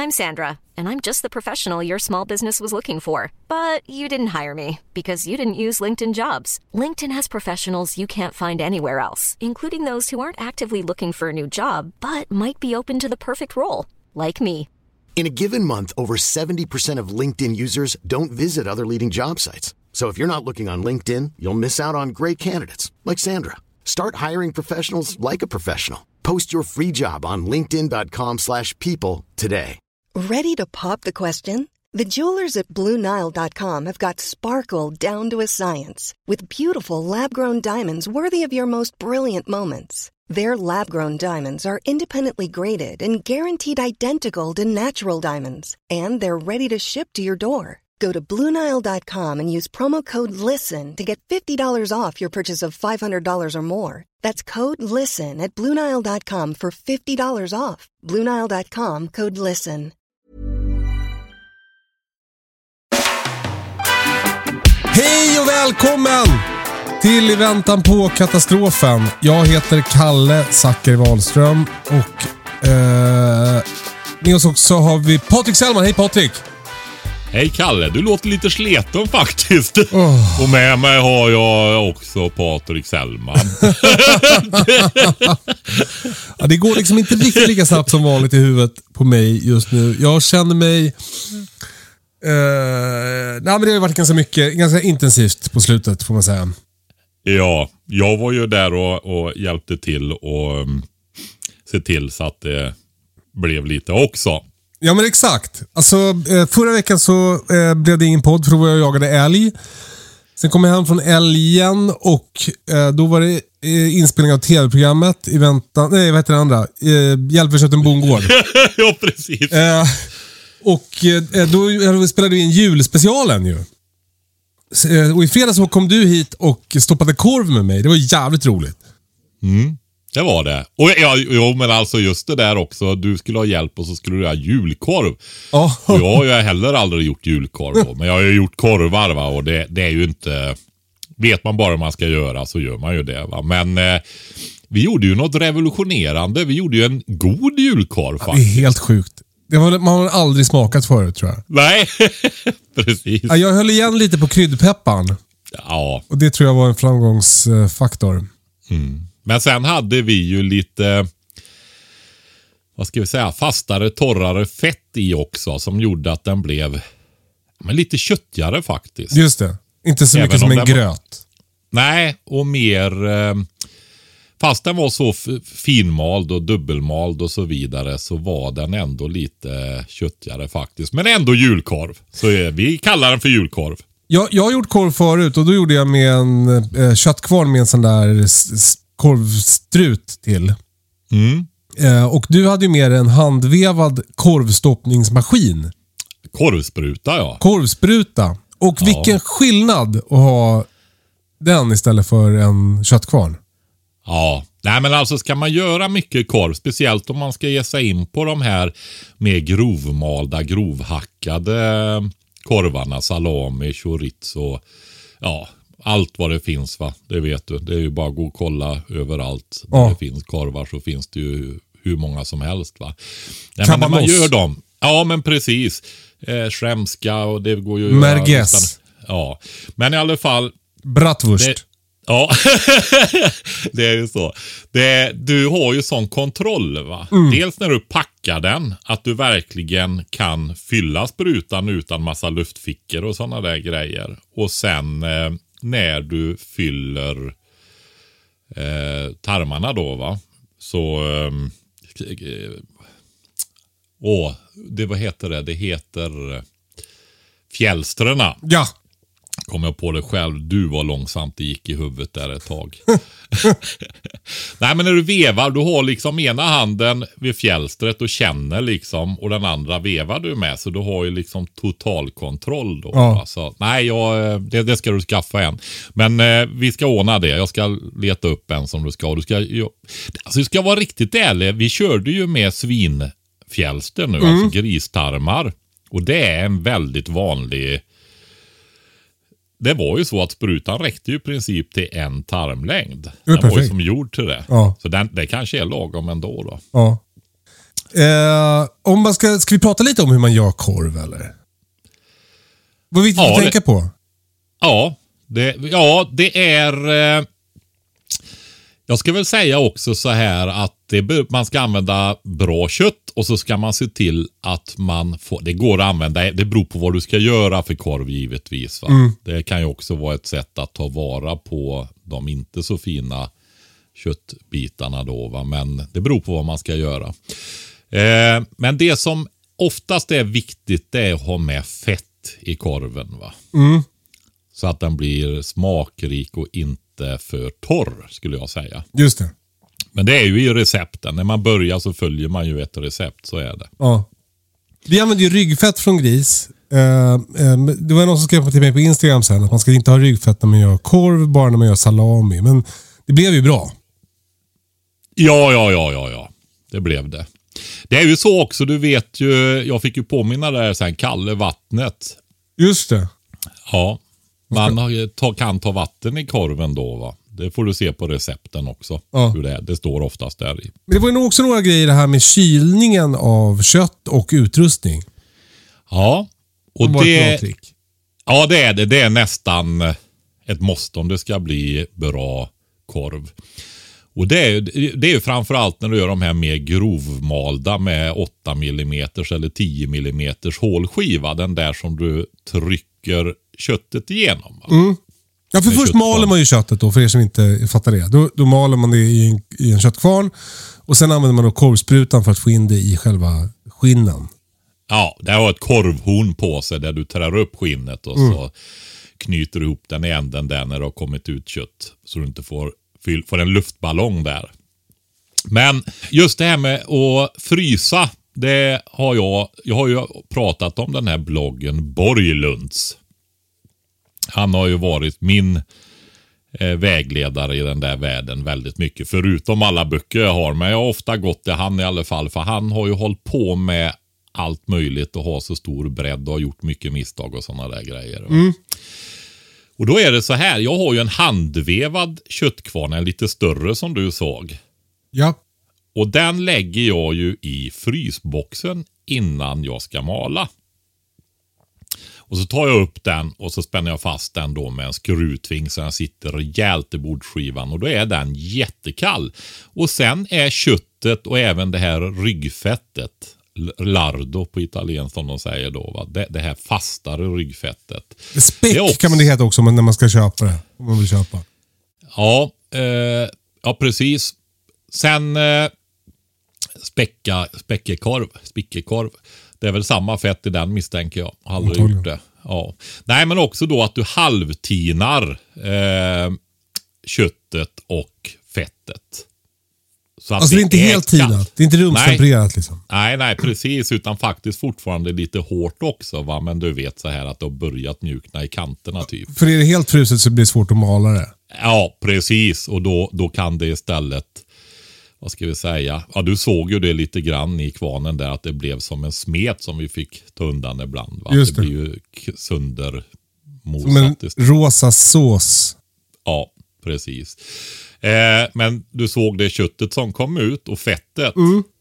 I'm Sandra, and I'm just the professional your small business was looking for. But you didn't hire me because you didn't use LinkedIn Jobs. LinkedIn has professionals you can't find anywhere else, including those who aren't actively looking for a new job, but might be open to the perfect role, like me. In a given month, over 70% of LinkedIn users don't visit other leading job sites. So if you're not looking on LinkedIn, you'll miss out on great candidates like Sandra. Start hiring professionals like a professional. Post your free job on linkedin.com/people today. Ready to pop the question? The jewelers at BlueNile.com have got sparkle down to a science with beautiful lab-grown diamonds worthy of your most brilliant moments. Their lab-grown diamonds are independently graded and guaranteed identical to natural diamonds, and they're ready to ship to your door. Go to BlueNile.com and use promo code LISTEN to get $50 off your purchase of $500 or more. That's code LISTEN at BlueNile.com for $50 off. BlueNile.com, code LISTEN. Hej och välkommen till I väntan på katastrofen. Jag heter Kalle Zackari Wahlström och med oss också har vi Patrik Sellman. Hej Patrik! Hej Kalle, du låter lite sleten faktiskt. Och med mig har jag också Patrik Sellman. Ja, det går liksom inte riktigt lika snabbt som vanligt i huvudet på mig just nu. Jag känner mig... nej, men det har varit ganska intensivt på slutet får man säga. Ja, jag var ju där och hjälpte till och se till så att det blev lite också. Ja men exakt. Alltså förra veckan så blev det ingen podd för då var jag jagade älg. Sen kom jag hem från älgen och då var det inspelning av tv-programmet i väntan... Nej, vad heter det andra? Hjälp för kött en bondgård. Ja, precis. Och då spelade vi en julspecialen ju. Och i fredags så kom du hit och stoppade korv med mig. Det var jävligt roligt. Det var det. Och ja, men alltså just det där också. Du skulle ha hjälp och så skulle du ha julkorv. Oh. Jag har ju heller aldrig gjort julkorv då, men jag har ju gjort korvar va. Och det är ju inte... Vet man bara vad man ska göra så gör man ju det va. Men vi gjorde ju något revolutionerande. Vi gjorde ju en god julkorv faktiskt. Det är helt sjukt. Man har aldrig smakat förut tror jag. Nej, precis. Ja, jag höll igen lite på kryddpepparn. Ja. Och det tror jag var en framgångsfaktor. Men sen hade vi ju lite, vad ska vi säga, fastare, torrare fett i också. Som gjorde att den blev lite köttigare faktiskt. Just det. Inte så mycket som en gröt. Nej, och mer... Fast den var så finmald och dubbelmald och så vidare så var den ändå lite köttigare faktiskt. Men ändå julkorv. Så vi kallar den för julkorv. Jag har gjort korv förut och då gjorde jag med en köttkvarn med en sån där korvstrut till. Och du hade ju med en handvevad korvstoppningsmaskin. Korvspruta, ja. Korvspruta. Och vilken skillnad att ha den istället för en köttkvarn. Ja, nej men alltså ska man göra mycket korv, speciellt om man ska ge sig in på de här mer grovmalda, grovhackade korvarna, salami, chorizo, ja, allt vad det finns va, det vet du. Det är ju bara att gå och kolla överallt där det finns korvar så finns det ju hur många som helst va. Nej, men när man gör dem, ja men precis, skämska och det går ju... Merguez. Ja, men i alla fall... Bratwurst. Ja, det är ju så. Du har ju sån kontroll va. Dels när du packar den, att du verkligen kan fylla sprutan utan massa luftfickor och sådana där grejer. Och sen när du fyller tarmarna då va. Så vad heter det? Det heter fjälstrarna. Ja. Kom jag på det själv. Du var långsamt, det gick i huvudet där ett tag. Nej, men när du vevar, du har liksom ena handen vid fjälstret och känner liksom, och den andra vevar du med, så du har ju liksom totalkontroll då. Ja. Så, nej, det ska du skaffa en. Men vi ska ordna det. Jag ska leta upp en som du ska. Du ska vara riktigt ärlig. Vi körde ju med svinfjälster nu, alltså gristarmar. Och det är en väldigt vanlig... Det var ju så att sprutan räckte ju i princip till en tarmlängd. Den var ju som gjord till det. Ja. Så det kanske är lagom ändå då. Ja. Om man ska vi prata lite om hur man gör korv eller? Vad är viktigt att tänka på? Ja, det är... Jag ska väl säga också så här att man ska använda bra kött och så ska man se till att man får... Det går att använda, det beror på vad du ska göra för korv givetvis. Va? Det kan ju också vara ett sätt att ta vara på de inte så fina köttbitarna då. Va? Men det beror på vad man ska göra. Men det som oftast är viktigt, det är att ha med fett i korven. Va? Så att den blir smakrik och inte för torr, skulle jag säga. Just det. Men det är ju i recepten. När man börjar så följer man ju ett recept, så är det. Ja. Vi använder ju ryggfett från gris. Det var någon som skrev till mig på Instagram sen att man ska inte ha ryggfett när man gör korv, bara när man gör salami. Men det blev ju bra. Ja. Det blev det. Det är ju så också, du vet ju, jag fick ju påminna där sen, Kalle vattnet. Just det. Ja, man kan ta vatten i korven då, va. Det får du se på recepten också. Ja. Hur det står oftast där i. Men det var ju nog också några grejer det här med kylningen av kött och utrustning. Ja. Och det är det. Det är nästan ett måste om det ska bli bra korv. Och det är ju framförallt när du gör de här mer grovmalda med 8 mm eller 10 mm hålskiva. Den där som du trycker köttet igenom. Ja, för först maler man ju köttet då, för er som inte fattar det. Då maler man det i en köttkvarn och sen använder man då korvsprutan för att få in det i själva skinnen. Ja, det har ett korvhorn på sig där du trär upp skinnet och så knyter du ihop den i änden där när det har kommit ut kött. Så du inte får en luftballong där. Men just det här med att frysa, det har jag har ju pratat om den här bloggen Borglunds. Han har ju varit min vägledare i den där världen väldigt mycket. Förutom alla böcker jag har. Men jag har ofta gått till han i alla fall. För han har ju hållit på med allt möjligt och har så stor bredd och har gjort mycket misstag och sådana där grejer. Och då är det så här. Jag har ju en handvevad köttkvarn, en lite större som du såg. Ja. Och den lägger jag ju i frysboxen innan jag ska mala. Och så tar jag upp den och så spänner jag fast den då med en skruvtving så den sitter rejält i bordsskivan. Och då är den jättekall. Och sen är köttet och även det här ryggfettet, lardo på italienskt som de säger då, va? Det här fastare ryggfettet. Späck också, kan man det heta också när man ska köpa det. Om man vill köpa. Ja, precis. Sen spickekorv. Det är väl samma fett i den, misstänker jag. Har aldrig gjort det. Ja. Nej, men också då att du halvtinar köttet och fettet. Så att alltså det är inte helt tinat. Det är inte rumstempererat liksom. Nej, precis. Utan faktiskt fortfarande lite hårt också. Va? Men du vet så här att det har börjat mjukna i kanterna typ. För är det helt fruset så blir det svårt att mala det. Ja, precis. Och då kan det istället... Vad ska vi säga? Ja, du såg ju det lite grann i kvarnen där att det blev som en smet som vi fick ta undan ibland. Va? Just det. Det blir ju söndermosat. Som en rosa sås. Ja, precis. Men du såg det köttet som kom ut och fettet.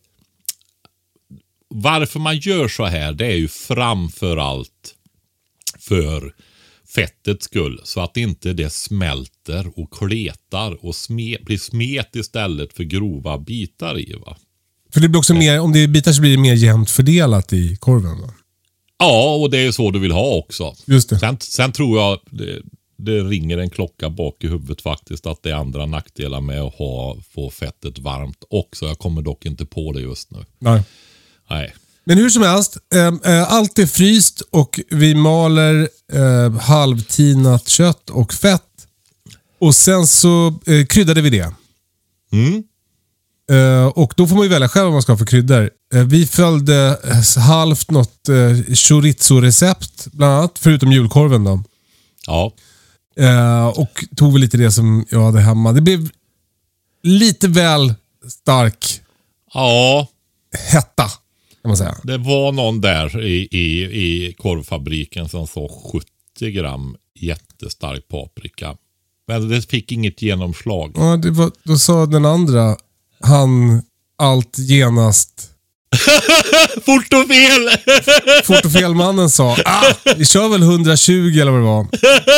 Varför man gör så här, det är ju framförallt för fettets skull, så att inte det smälter och kletar och blir smet istället för grova bitar i, va? För det blir också mer, om det är bitar så blir det mer jämnt fördelat i korven, va? Ja, och det är så du vill ha också. Just det. Sen tror jag det ringer en klocka bak i huvudet faktiskt att det är andra nackdelar med att få fettet varmt också. Jag kommer dock inte på det just nu. Nej. Men hur som helst, allt är fryst och vi maler halvtinat kött och fett. Och sen så kryddade vi det. Och då får man ju välja själv vad man ska ha för kryddor. Vi följde halvt något chorizo-recept bland annat, förutom julkorven då. Ja. Och tog väl lite det som jag hade hemma. Det blev lite väl stark hetta, kan man säga. Det var någon där i korvfabriken som sa 70 gram jättestark paprika. Men det fick inget genomslag. Ja, då sa den andra, han allt genast Fort och fel! Fort och felmannen sa, vi kör väl 120 eller vad det var.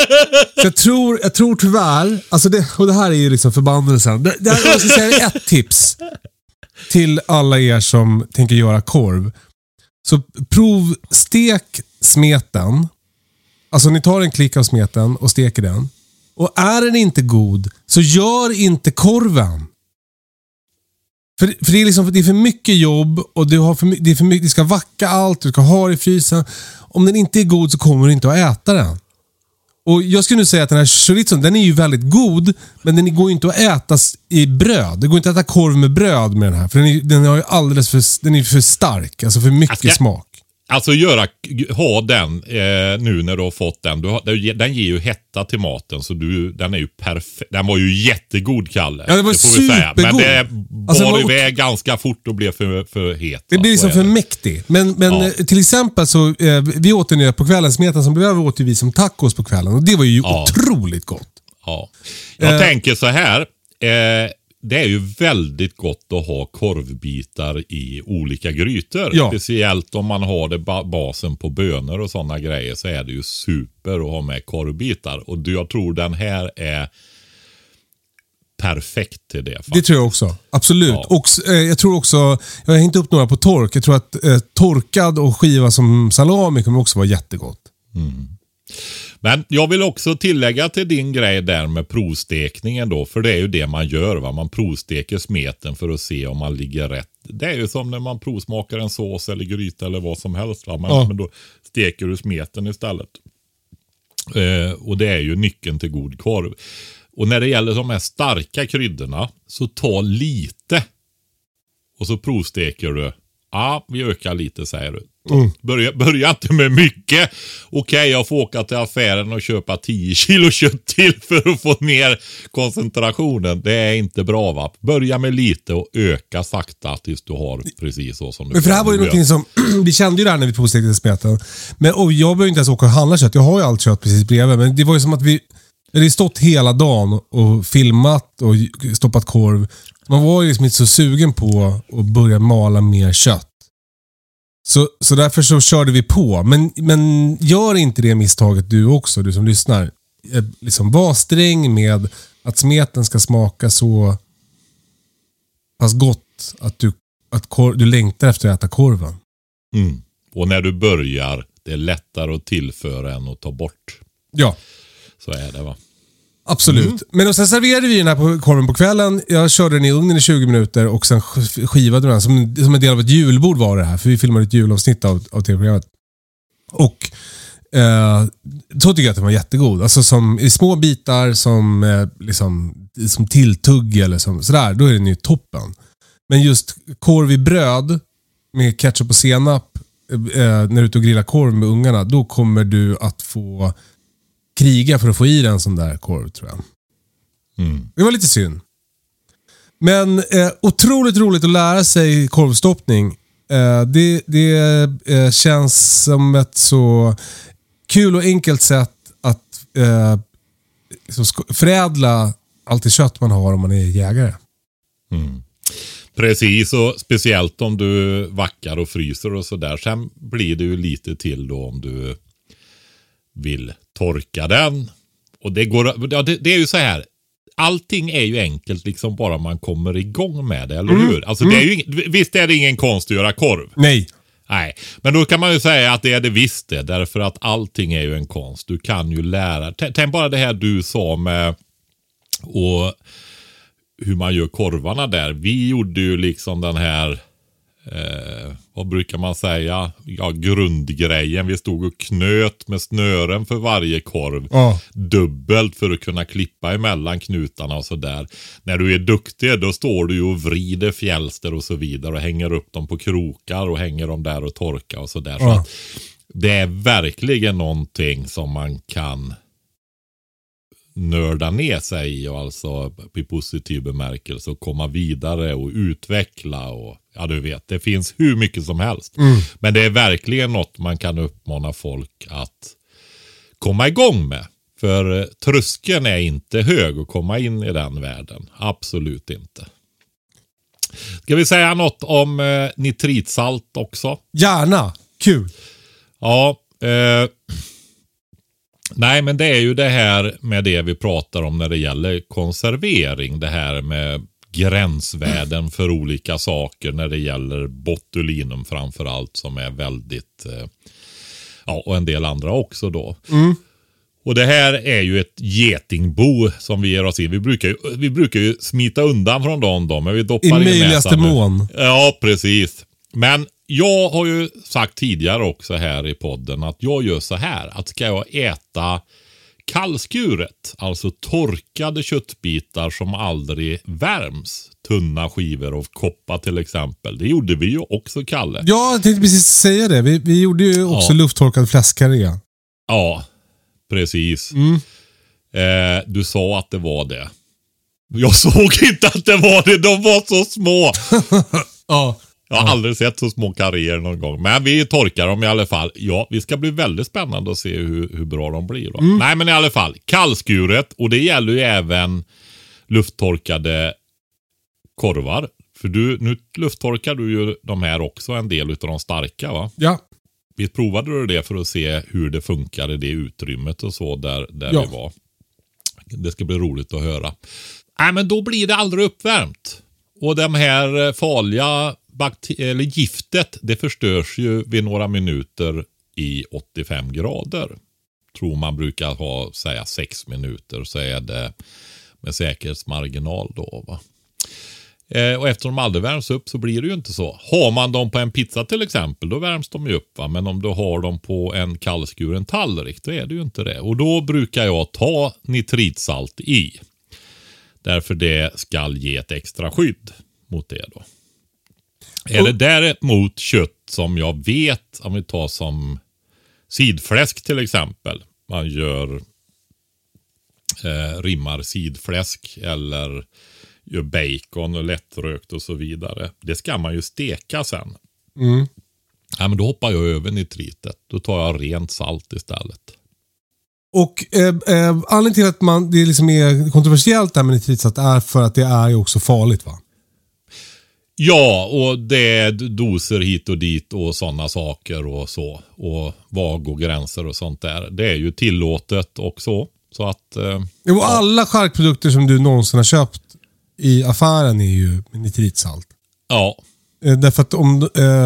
Så jag tror tyvärr, alltså det här är ju liksom förbannelsen. Jag ska säga ett tips till alla er som tänker göra korv. Så provstek smeten. Alltså ni tar en klick av smeten och steker den. Och är den inte god, så gör inte korven. För det är liksom, det är för mycket jobb och det är för mycket, du ska vacka allt, du ska ha det i frysen. Om den inte är god så kommer du inte att äta den. Och jag skulle nu säga att den här chorizo, den är ju väldigt god, men den går ju inte att äta i bröd. Det går inte att äta korv med bröd med den här, för den har ju den är för stark, alltså för mycket smak. Alltså ha den nu när du har fått den. Den ger ju hetta till maten, så den är ju perfekt. Den var ju jättegod, Kalle. Ja, det var supergod. Men det bar iväg ganska fort och blev för het. Det blir liksom för mäktig. Men till exempel så, vi åt den på kvällen, smeten som blev över åt vi som tacos på kvällen. Och det var ju otroligt gott. Ja. Jag tänker så här, det är ju väldigt gott att ha korvbitar i olika grytor. Ja. Speciellt om man har det basen på bönor och sådana grejer, så är det ju super att ha med korvbitar. Och jag tror den här är perfekt till det. Faktiskt. Det tror jag också. Absolut. Ja. Och jag tror också, jag har hängt upp några på tork. Jag tror att torkad och skiva som salami kommer också vara jättegott. Mm. Men jag vill också tillägga till din grej där med provstekningen då. För det är ju det man gör, va? Man provsteker smeten för att se om man ligger rätt. Det är ju som när man provsmakar en sås eller gryta eller vad som helst, va? Men då steker du smeten istället. Och det är ju nyckeln till god korv. Och när det gäller de här starka kryddorna, så ta lite. Och så provsteker du. Ja, vi ökar lite, säger du. Börja inte med mycket. Okej, jag får åka till affären och köpa 10 kilo kött till för att få ner koncentrationen. Det är inte bra, va? Börja med lite och öka sakta tills du har precis så som du. Men för det här var ju någonting som vi kände ju där när vi provstekte smeten. Och jag behöver inte ens åka och handla kött. Jag har ju allt kött precis bredvid. Men det var ju som att vi hade stått hela dagen och filmat och stoppat korv. Man var ju liksom inte så sugen på att börja mala mer kött. Så därför så körde vi på. Men gör inte det misstaget du också, du som lyssnar. Liksom var sträng med att smeten ska smaka så pass gott att du längtar efter att äta korven. Mm. Och när du börjar, det är lättare att tillföra än att ta bort. Ja. Så är det, va? Absolut. Men sen serverade vi den här korven på kvällen. Jag körde den i ugnen i 20 minuter och sen skivade den som en del av ett julbord var det här. För vi filmade ett julavsnitt av tv-programmet. Och så tycker jag att den var jättegod. Alltså som i små bitar som tilltugg eller sådär. Då är den ju toppen. Men just korv i bröd med ketchup och senap när du är ute och grillar korv med ungarna, då kommer du att få kriga för att få i den sån där korv, tror jag. Mm. Det var lite synd. Men otroligt roligt att lära sig korvstoppning. Det känns som ett så kul och enkelt sätt att förädla allt det kött man har om man är jägare. Mm. Precis, och speciellt om du vackar och fryser och sådär. Sen blir det ju lite till då om du vill torka den. Och det är ju så här. Allting är ju enkelt liksom bara man kommer igång med det, eller hur? Alltså det är ju visst är det ingen konst att göra korv. Nej. Men då kan man ju säga att det är det visst det. Därför att allting är ju en konst. Du kan ju lära. Tänk bara det här du sa med och hur man gör korvarna där. Vi gjorde ju liksom den här vad brukar man säga? Ja, grundgrejen. Vi stod och knöt med snören för varje korv. Dubbelt för att kunna klippa emellan knutarna och sådär. När du är duktig, då står du ju och vrider fjälster och så vidare och hänger upp dem på krokar och hänger dem där och torkar och sådär. Så att det är verkligen någonting som man kan nörda ner sig i och alltså i positiv bemärkelse och komma vidare och utveckla och ja, du vet, det finns hur mycket som helst. Men det är verkligen något man kan uppmana folk att komma igång med. För tröskeln är inte hög att komma in i den världen. Absolut inte. Ska vi säga något om nitritsalt också? Gärna. Kul. Ja. Nej, men det är ju det här med det vi pratar om när det gäller konservering. Det här med gränsvärden för olika saker när det gäller botulinum framförallt, som är väldigt och en del andra också då. Och det här är ju ett getingbo som vi ger oss in. Vi brukar ju smita undan från dem, men vi doppar i möjligaste mån. Ja, precis. Men jag har ju sagt tidigare också här i podden att jag gör så här, att ska jag äta kallskuret, alltså torkade köttbitar som aldrig värms, tunna skivor av koppa till exempel. Det gjorde vi ju också, Kalle. Ja, jag tänkte precis säga det. Vi gjorde ju också lufttorkad fläskkarré. Ja, precis. Du sa att det var det. Jag såg inte att det var det. De var så små. Ja. Jag har aldrig sett så små karriär någon gång. Men vi torkar dem i alla fall. Ja, vi ska bli väldigt spännande att se hur bra de blir då. Nej, men i alla fall. Kallskuret. Och det gäller ju även lufttorkade korvar. För nu lufttorkar du ju de här också, en del utav de starka, va? Ja. Vi provade det för att se hur det funkar i det utrymmet och så där vi var. Det ska bli roligt att höra. Nej, men då blir det aldrig uppvärmt. Och de här farliga eller giftet, det förstörs ju vid några minuter i 85 grader. Tror man brukar säga 6 minuter, så är det med säkerhetsmarginal då, va? Och eftersom de aldrig värms upp så blir det ju inte så. Har man dem på en pizza till exempel, då värms de ju upp, va? Men om du har dem på en kallskuren tallrik, då är det ju inte det. Och då brukar jag ta nitritsalt i. Därför det ska ge ett extra skydd mot det då. Är det däremot kött som jag vet, om vi tar som sidfläsk till exempel. Man gör rimmar sidfläsk eller gör bacon och lättrökt och så vidare. Det ska man ju steka sen. Ja, men då hoppar jag över nitritet. Då tar jag rent salt istället. Och anledningen till att det liksom är kontroversiellt där med nitritsalt är för att det är ju också farligt, va? Ja, och det är doser hit och dit och sådana saker och så. Och vad går gränser och sånt där. Det är ju tillåtet också. Så att... alla charkprodukter som du någonsin har köpt i affären är ju nitritsalt. Ja. Därför att om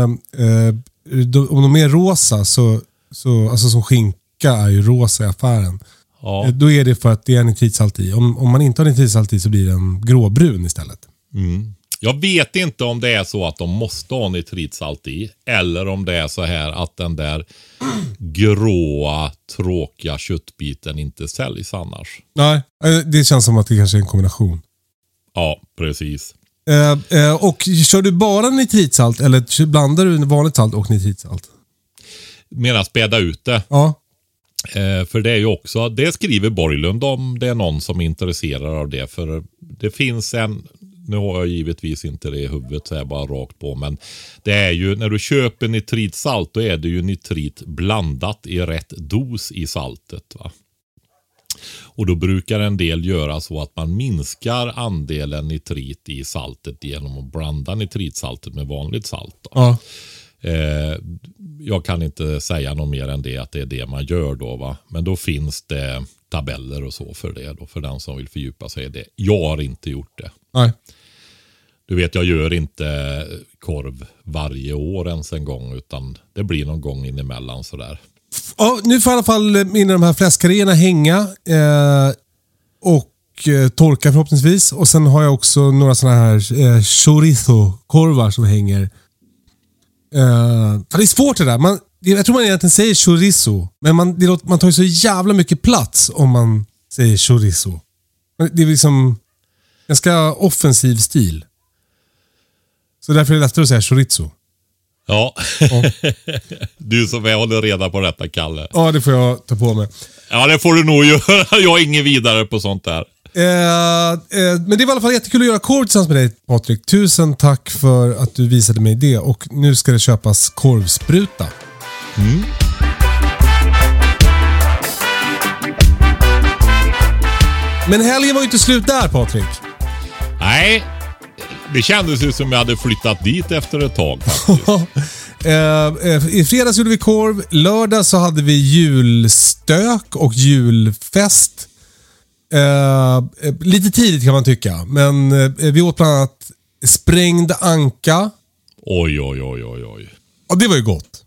de är rosa så alltså som skinka är ju rosa i affären. Ja. Då är det för att det är nitritsalt i. Om man inte har nitritsalt i så blir den gråbrun istället. Jag vet inte om det är så att de måste ha nitritsalt i. Eller om det är så här att den där gråa, tråkiga köttbiten inte säljs annars. Nej, det känns som att det kanske är en kombination. Ja, precis. Och kör du bara nitritsalt eller blandar du vanligt salt och nitritsalt? Menar späda ut det. Ja. För det är ju också, det skriver Borglund om det är någon som är intresserad av det. För det finns nu har jag givetvis inte det i huvudet så här bara rakt på. Men det är ju, när du köper nitritsalt då är det ju nitrit blandat i rätt dos i saltet, va? Och då brukar en del göra så att man minskar andelen nitrit i saltet genom att blanda nitritsaltet med vanligt salt då. Ja. Jag kan inte säga något mer än det, att det är det man gör då, va? Men då finns det tabeller och så för det då, för den som vill fördjupa sig i det. Jag har inte gjort det. Nej. Du vet, jag gör inte korv varje år ens en gång, utan det blir någon gång in emellan sådär. Ja, nu får i alla fall mina de här fläskkarréerna hänga och torka förhoppningsvis. Och sen har jag också några såna här chorizo-korvar som hänger. Det är svårt det där. Jag tror man egentligen säger chorizo, men man tar ju så jävla mycket plats om man säger chorizo. Det är liksom ganska offensiv stil. Så därför är det lättare att säga chorizo. Ja. Du som håller reda på detta, Kalle. Ja, det får jag ta på mig. Ja, det får du nog göra. Jag är ingen vidare på sånt där. Men det var i alla fall jättekul att göra korv tillsammans med dig, Patrik. Tusen tack för att du visade mig det. Och nu ska det köpas korvspruta. Men helgen var ju inte slut där, Patrik. Nej. Det kändes ju som jag hade flyttat dit efter ett tag faktiskt. I fredags gjorde vi korv. Lördag så hade vi julstök och julfest. Lite tidigt kan man tycka. Men vi åt bland annat sprängd anka. Oj. Ja, det var ju gott.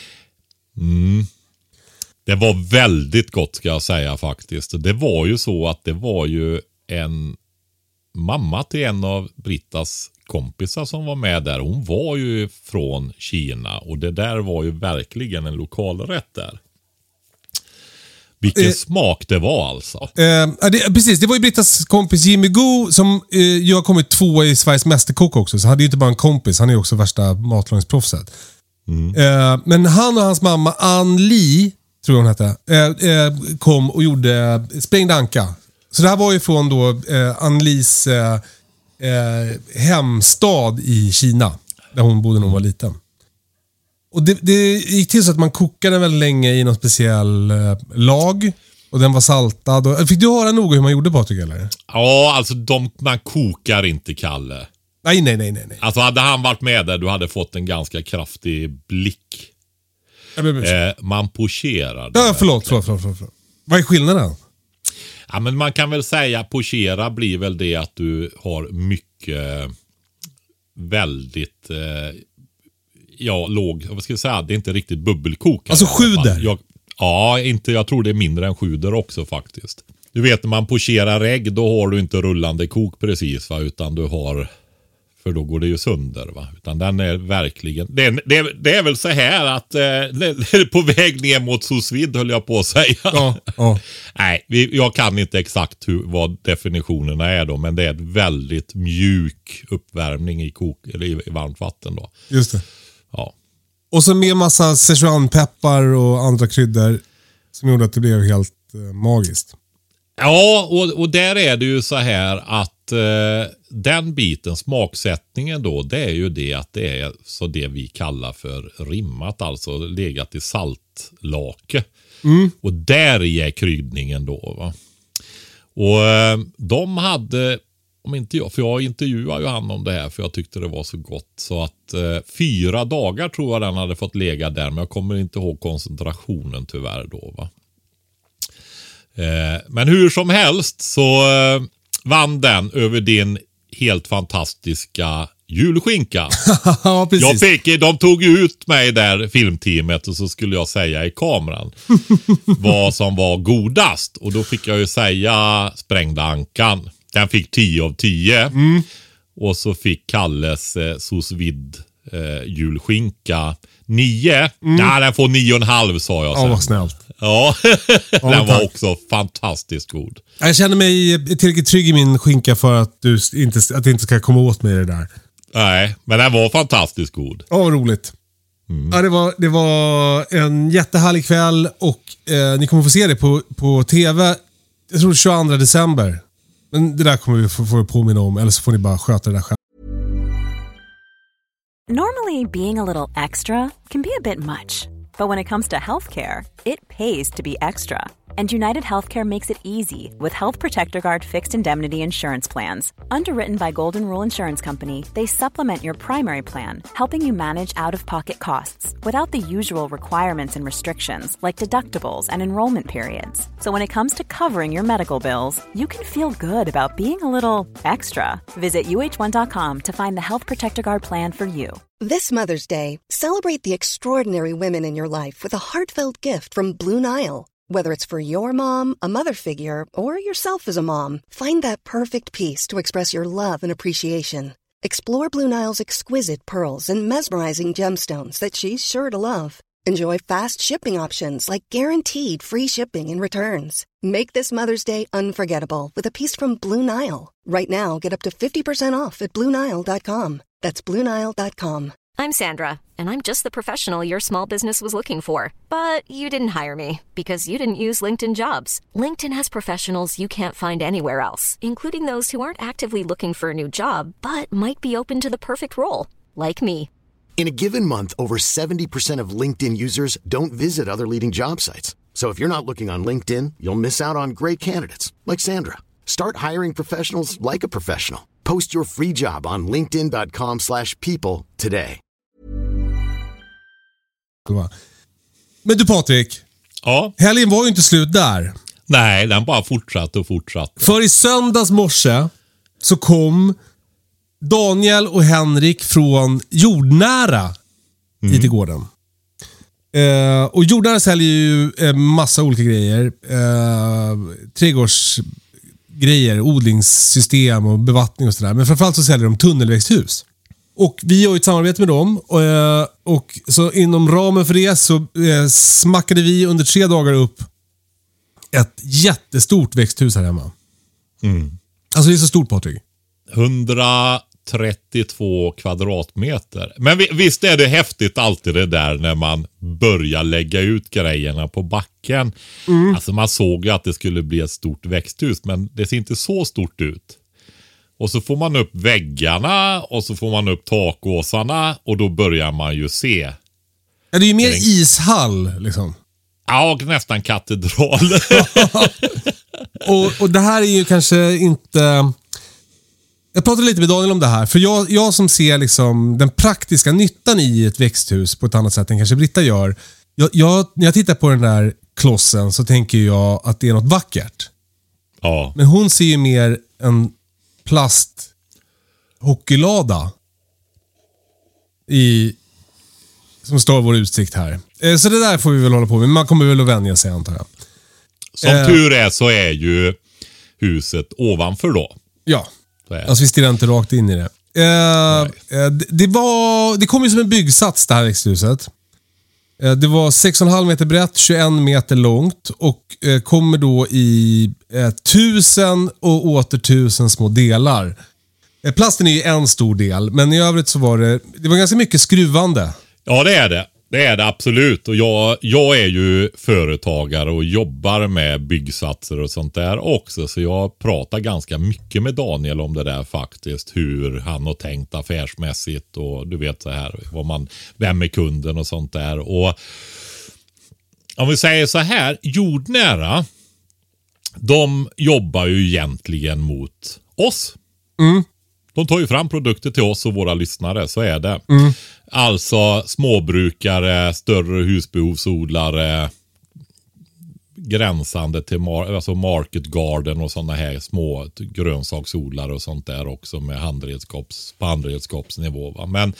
Det var väldigt gott ska jag säga faktiskt. Det var ju så att det var ju en mamma till en av Brittas kompisar som var med där. Hon var ju från Kina och det där var ju verkligen en lokalrätt där. Vilken smak det var alltså. Precis, det var ju Brittas kompis Jimmy Go som ju har kommit 2 i Sveriges mästerkock också. Så han är ju inte bara en kompis, han är ju också värsta matlagningsproffset. Men han och hans mamma Ann Lee, tror jag hon hette, kom och gjorde sprängd anka. Så det här var ju från då Ann Lees hemstad i Kina, där hon bodde när hon var liten. Och det gick till så att man kokade den väldigt länge i någon speciell lag. Och den var saltad. Fick du höra noga hur man gjorde, Patrik, eller? Ja, alltså man kokar inte, Kalle. Nej. Alltså hade han varit med där, du hade fått en ganska kraftig blick. Man pocherar. Ja, förlåt. Vad är skillnaden? Ja, men man kan väl säga pochera blir väl det att du har mycket väldigt låg, vad ska jag säga, det är inte riktigt bubbelkok. Alltså sjuder? Jag tror det är mindre än sjuder också faktiskt. Du vet, när man pocherar ägg, då har du inte rullande kok precis, va, utan du har, för då går det ju sönder, va. Utan den är verkligen, det är väl så här att det är på väg ner mot sous vide, höll jag på att säga. Ja. Nej, jag kan inte exakt vad definitionerna är då, men det är ett väldigt mjuk uppvärmning i i varmt vatten då. Just det. Ja. Och så med massa Szechuanpeppar och andra kryddor som gjorde att det blev helt magiskt. Ja, och där är det ju så här att den biten, smaksättningen då, det är ju det att det är så det vi kallar för rimmat, alltså legat i saltlake. Och där är kryddningen då, va. Och de hade, om inte jag, för jag intervjuade ju han om det här för jag tyckte det var så gott, så att 4 dagar tror jag den hade fått lägga där, men jag kommer inte ihåg koncentrationen tyvärr då, va. Men hur som helst så vann den över din helt fantastiska julskinka. Ja, precis. De tog ut mig där, filmteamet, och så skulle jag säga i kameran vad som var godast. Och då fick jag ju säga sprängda ankan. Den fick 10 av 10. Och så fick Kalles sous vide julskinka 9. Nej, den får 9,5 sa jag sen. Ja, vad snällt. Ja, den var också fantastiskt god. Jag känner mig tillräckligt trygg i min skinka för att att det inte ska komma åt mig det där. Nej, men den var fantastiskt god. Ja, vad roligt. Ja, det var en jättehärlig kväll och ni kommer få se det på tv. Jag tror 22 december. Men det där kommer vi få påminna om, eller så får ni bara sköta det där själv. Normally, being a little extra can be a bit much. But when it comes to healthcare, it pays to be extra. And United Healthcare makes it easy with Health Protector Guard fixed indemnity insurance plans. Underwritten by Golden Rule Insurance Company, they supplement your primary plan, helping you manage out-of-pocket costs without the usual requirements and restrictions like deductibles and enrollment periods. So when it comes to covering your medical bills, you can feel good about being a little extra. Visit uh1.com to find the Health Protector Guard plan for you. This Mother's Day, celebrate the extraordinary women in your life with a heartfelt gift from Blue Nile. Whether it's for your mom, a mother figure, or yourself as a mom, find that perfect piece to express your love and appreciation. Explore Blue Nile's exquisite pearls and mesmerizing gemstones that she's sure to love. Enjoy fast shipping options like guaranteed free shipping and returns. Make this Mother's Day unforgettable with a piece from Blue Nile. Right now, get up to 50% off at BlueNile.com. That's BlueNile.com. I'm Sandra, and I'm just the professional your small business was looking for. But you didn't hire me because you didn't use LinkedIn Jobs. LinkedIn has professionals you can't find anywhere else, including those who aren't actively looking for a new job, but might be open to the perfect role, like me. In a given month, over 70% of LinkedIn users don't visit other leading job sites. So if you're not looking on LinkedIn, you'll miss out on great candidates like Sandra. Start hiring professionals like a professional. Post your free job on linkedin.com/people today. Men du Patrik, Ja. helgen var ju inte slut där. Nej, den bara fortsatte. För i söndags morse så kom Daniel och Henrik från Jordnära hit till gården. Och Jordnära säljer ju massa olika grejer. Trädgårdsgrejer, odlingssystem och bevattning och sådär. Men framförallt så säljer de tunnelväxthus. Och vi har ju ett samarbete med dem. Och så inom ramen för det så smackade vi under 3 dagar upp ett jättestort växthus här hemma. Alltså det är så stort, Patrik. 132 kvadratmeter. Men visst är det häftigt alltid det där när man börjar lägga ut grejerna på backen. Alltså man såg ju att det skulle bli ett stort växthus, men det ser inte så stort ut. Och så får man upp väggarna och så får man upp takåsarna och då börjar man ju se. Ja, det är ju mer ishall liksom. Ja, nästan katedral. och det här är ju kanske inte... Jag pratade lite med Daniel om det här. För jag som ser liksom den praktiska nyttan i ett växthus på ett annat sätt än kanske Britta gör. När jag tittar på den där klossen så tänker jag att det är något vackert. Ja. Men hon ser ju mer en plasthockeylada som står vår utsikt här. Så det där får vi väl hålla på med. Man kommer väl att vänja sig, antar jag. Som tur är så är ju huset ovanför då. Ja, alltså vi stirrar inte rakt in i det. Det kom ju som en byggsats det här växthuset. Det var 6,5 meter brett, 21 meter långt och kommer då i 1000 och åter 1000 små delar. Plasten är ju en stor del, men i övrigt så var det var ganska mycket skruvande. Ja, det är det. Det är det absolut. Och jag är ju företagare och jobbar med byggsatser och sånt där också. Så jag pratar ganska mycket med Daniel om det där faktiskt. Hur han har tänkt affärsmässigt och du vet så här. Vem är kunden och sånt där. Och om vi säger så här. Jordnära. De jobbar ju egentligen mot oss. De tar ju fram produkter till oss och våra lyssnare, så är det. Alltså småbrukare, större husbehovsodlare, gränsande till alltså market garden och sådana här små grönsaksodlare och sånt där också med på handredskapsnivå. Va? Men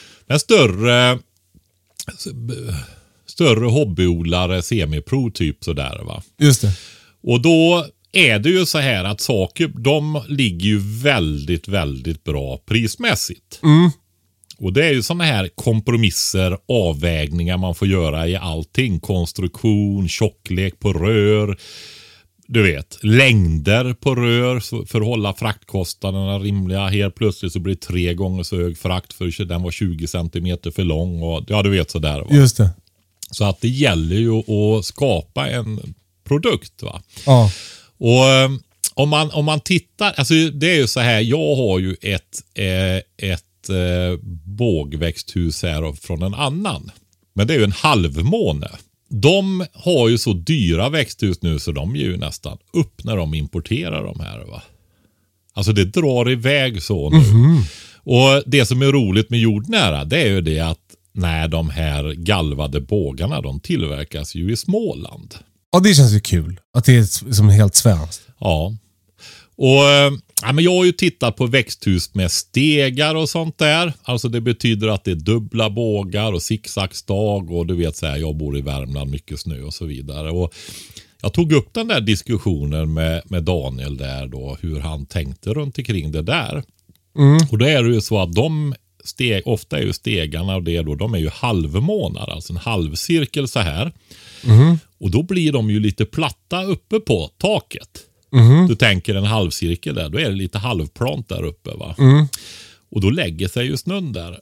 större hobbyodlare, semipro typ sådär va. Just det. Och då är det ju så här att saker, de ligger ju väldigt, väldigt bra prismässigt. Och det är ju såna här kompromisser, avvägningar man får göra i allting. Konstruktion, tjocklek på rör, du vet, längder på rör för att hålla fraktkostnaderna rimliga. Helt plötsligt så blir det 3 gånger så hög frakt för den var 20 centimeter för lång och ja, du vet sådär va. Just det. Så att det gäller ju att skapa en produkt va. Ja. Och om man tittar, alltså det är ju så här, jag har ju ett bågväxthus här från en annan. Men det är ju en halvmåne. De har ju så dyra växthus nu så de är ju nästan upp när de importerar de här va. Alltså det drar iväg så nu. Och det som är roligt med Jordnära det är ju det att när de här galvade bågarna de tillverkas ju i Småland. Ja, det känns ju kul. Att det är som helt svenskt. Ja. Och men jag har ju tittat på växthus med stegar och sånt där. Alltså det betyder att det är dubbla bågar och zigzagstag och du vet så här, jag bor i Värmland, mycket snö och så vidare. Och jag tog upp den där diskussionen med Daniel där då, hur han tänkte runt omkring det där. Och då är det ju så att ofta är ju stegarna och det då, de är ju halvmånar, alltså en halvcirkel så här. Och då blir de ju lite platta uppe på taket. Du tänker en halvcirkel där, då är det lite halvplant där uppe va. Och då lägger sig ju snön där.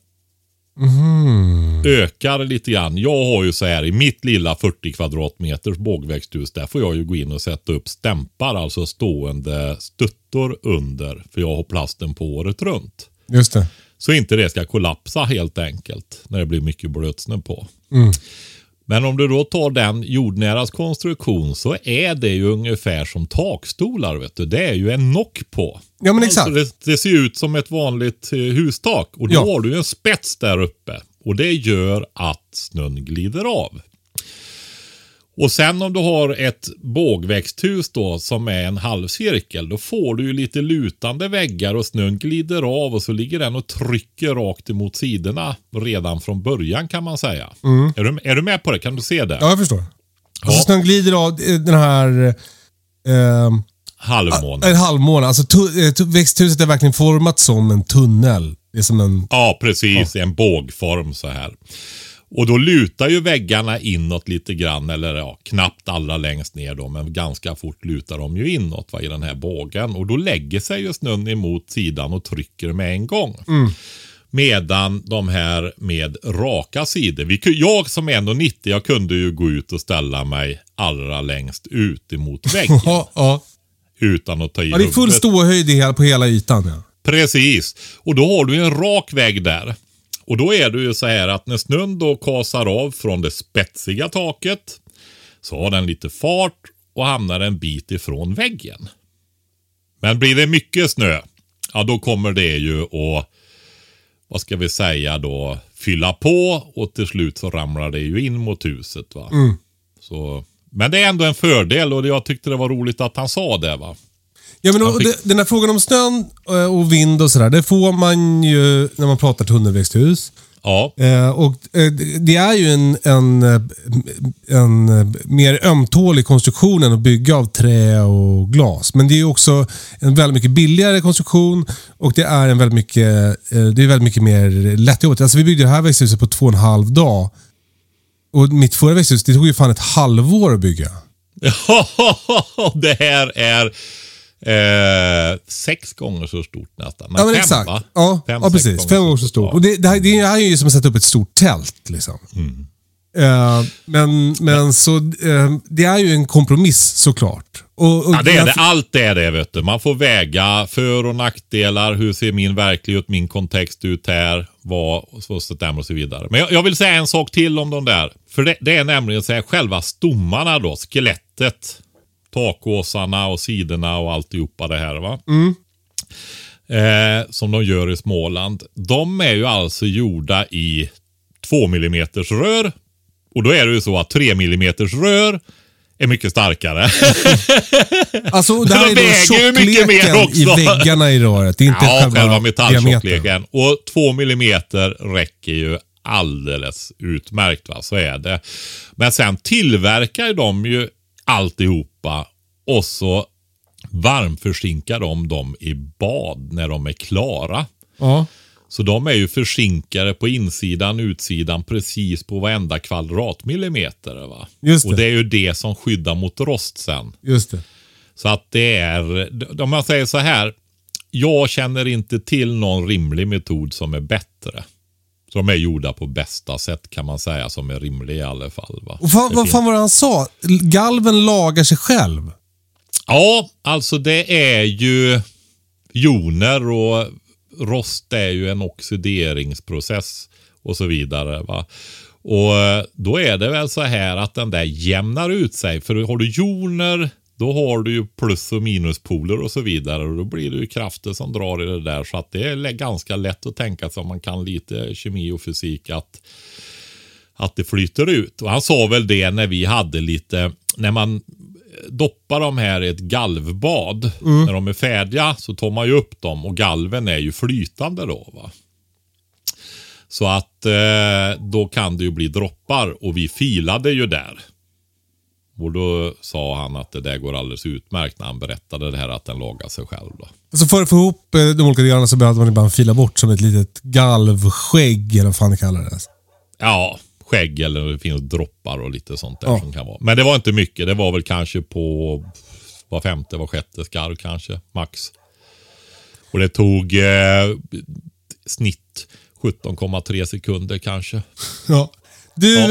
Ökar lite grann. Jag har ju så här i mitt lilla 40 kvadratmeters bågväxthus, där får jag ju gå in och sätta upp stämpar, alltså stående stuttor under, för jag har plasten på året runt. Just det. Så inte det ska kollapsa helt enkelt när det blir mycket blötsnö på. Men om du då tar den jordnäras konstruktion så är det ju ungefär som takstolar, vet du. Det är ju en nock på. Ja, men exakt. Alltså det ser ut som ett vanligt hustak. Och då har du en spets där uppe. Och det gör att snön glider av. Och sen om du har ett bågväxthus då som är en halvcirkel, då får du ju lite lutande väggar och snön glider av och så ligger den och trycker rakt emot sidorna redan från början, kan man säga. Är du med på det? Kan du se det? Ja, jag förstår. Alltså snön glider av den här halvmåne. Alltså växthuset är verkligen format som en tunnel. Det är som en... Ja, precis. En bågform så här. Och då lutar ju väggarna inåt lite grann, eller knappt allra längst ner då, men ganska fort lutar de ju inåt i den här bågen. Och då lägger sig ju snön emot sidan och trycker med en gång. Medan de här med raka sidor, jag som är 1,90, jag kunde ju gå ut och ställa mig allra längst ut emot väggen. Utan att ta i det är full ståhöjd på hela ytan. Ja. Precis. Och då har du en rak vägg där. Och då är det ju så här att när snön då kasar av från det spetsiga taket så har den lite fart och hamnar en bit ifrån väggen. Men blir det mycket snö, ja då kommer det ju att, vad ska vi säga då, fylla på och till slut så ramlar det ju in mot huset, va. Så, men det är ändå en fördel och jag tyckte det var roligt att han sa det, va. Ja, men den här frågan om snön och vind och sådär, det får man ju när man pratar tunnelväxthus. Ja. Och det är ju en mer ömtålig konstruktion än att bygga av trä och glas. Men det är ju också en väldigt mycket billigare konstruktion och det är väldigt mycket mer lättjobbigt. Alltså vi byggde det här växthuset på 2,5 dag. Och mitt förra växthus, det tog ju fan ett halvår att bygga. Det här är 6 gånger så stort nästan. Men ja, men 5, exakt. Va? Ja, precis. 5 gånger så stort. Och det är ju som att sätta upp ett stort tält liksom. Men så det är ju en kompromiss såklart. Ja, det är det. Allt är det, vet du. Man får väga för- och nackdelar. Hur ser min verklighet, min kontext ut här? Vad och så vidare. Men jag vill säga en sak till om de där. För det är nämligen så här, själva stommarna då, skelettet, takåsarna och sidorna och alltihopa det här, va? Som de gör i Småland. De är ju alltså gjorda i 2 mm rör. Och då är det ju så att 3 mm rör är mycket starkare. Alltså det här är då tjockleken i väggarna i röret. Det är inte själva metalltjockleken. Och 2 mm räcker ju alldeles utmärkt, va? Så är det. Men sen tillverkar de ju alltihopa och så varmförsinkar de dem i bad när de är klara. Ja. Så de är ju försinkade på insidan, utsidan, precis på varenda kvadratmillimeter, va? Just det. Och det är ju det som skyddar mot rost sen. Just det. Så att det är, om man säger så här, jag känner inte till någon rimlig metod som är bättre. Så de är gjorda på bästa sätt, kan man säga, som är rimlig i alla fall, va? Och vad fan var det han sa? Galven lagar sig själv. Ja, alltså det är ju joner och rost är ju en oxideringsprocess och så vidare, va? Och då är det väl så här att den där jämnar ut sig. För har du joner, då har du ju plus- och minuspoler och så vidare. Och då blir det ju krafter som drar i det där. Så att det är ganska lätt att tänka sig om man kan lite kemi och fysik att det flyter ut. Och han sa väl det när vi hade lite, när man doppar de här i ett galvbad, när de är färdiga så tar man ju upp dem och galven är ju flytande då, va? Så att då kan det ju bli droppar och vi filade ju där. Och då sa han att det där går alldeles utmärkt när han berättade det här att den lagar sig själv då. Alltså för att få ihop de olika delarna så behövde man ibland fila bort som ett litet galvskägg eller vad fan det kallar det. Ja, skägg eller det finns droppar och lite sånt där som kan vara. Men det var inte mycket, det var väl kanske på var 5:e, var 6:e skarv kanske, max. Och det tog snitt 17,3 sekunder kanske. Ja. Du,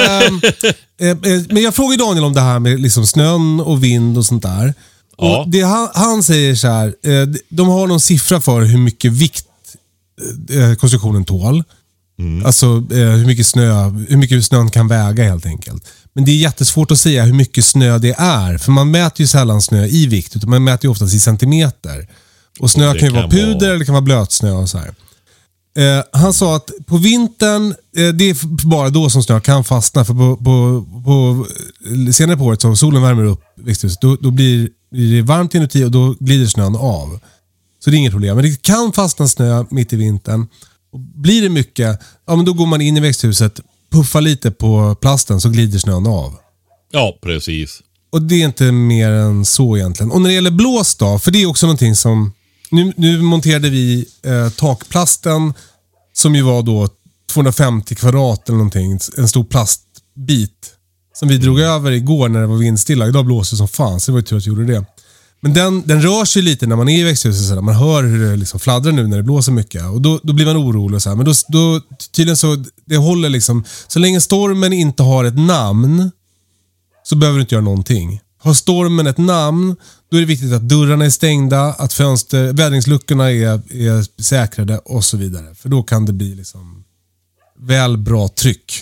men jag frågade Daniel om det här med liksom snön och vind och sånt där. Och det han säger så här, de har någon siffra för hur mycket vikt konstruktionen tål. Alltså hur mycket snön kan väga helt enkelt. Men det är jättesvårt att säga hur mycket snö det är. För man mäter ju sällan snö i vikt, utan man mäter ju oftast i centimeter. Och snö kan ju vara puder eller det kan vara blötsnö och så här. Han sa att på vintern, det är bara då som snö kan fastna. För på senare på året så solen värmer upp växthuset. Då blir det varmt inuti och då glider snön av. Så det är inget problem. Men det kan fastna snö mitt i vintern. Och blir det mycket, ja men då går man in i växthuset, puffar lite på plasten så glider snön av. Ja, precis. Och det är inte mer än så egentligen. Och när det gäller blås då, för det är också någonting som... Nu monterade vi takplasten som ju var då 250 kvadrat eller någonting. En stor plastbit som vi drog över igår när det var vindstilla. Idag blåser det som fan, så det var ju tur att vi gjorde det. Men den rör sig lite när man är i växthuset. Så där. Man hör hur det liksom fladdrar nu när det blåser mycket. Och då blir man orolig. Och så här. Men då tydligen så, det håller liksom... Så länge stormen inte har ett namn så behöver du inte göra någonting. Har stormen ett namn, då är det viktigt att dörrarna är stängda, att vädringsluckorna är säkrade och så vidare. För då kan det bli liksom väl bra tryck.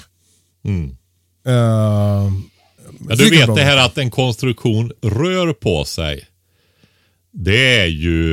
Ja, du vet det här att en konstruktion rör på sig. Det är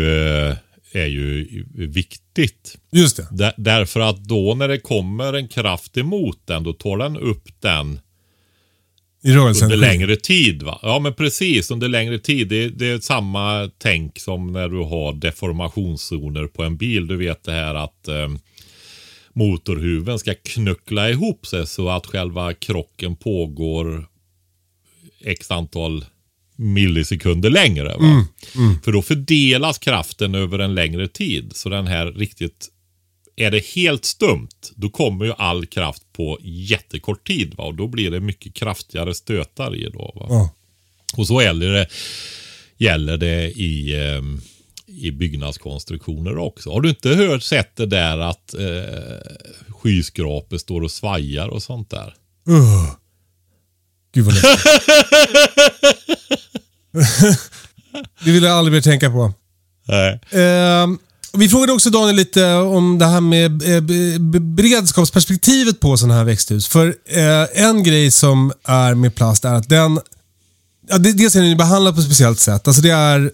ju viktigt. Just det. Därför att då när det kommer en kraft emot den, då tar den upp den i rörelsen under längre tid, va? Ja, men precis, under längre tid. Det är samma tänk som när du har deformationszoner på en bil. Du vet det här att motorhuven ska knuckla ihop sig så att själva krocken pågår x antal millisekunder längre, va? För då fördelas kraften över en längre tid. Så den här riktigt... Är det helt stumt, då kommer ju all kraft på jättekort tid, va? Och då blir det mycket kraftigare stötar i då, va? Ja. Och så gäller det i byggnadskonstruktioner också. Har du inte sett det där att skyskrapor står och svajar och sånt där? Gud vad lätt. Det vill jag aldrig mer tänka på. Nej. Vi frågade också Daniel lite om det här med beredskapsperspektivet på sådana här växthus. För en grej som är med plast är att den... Ja, dels är den behandlad på ett speciellt sätt. Alltså det är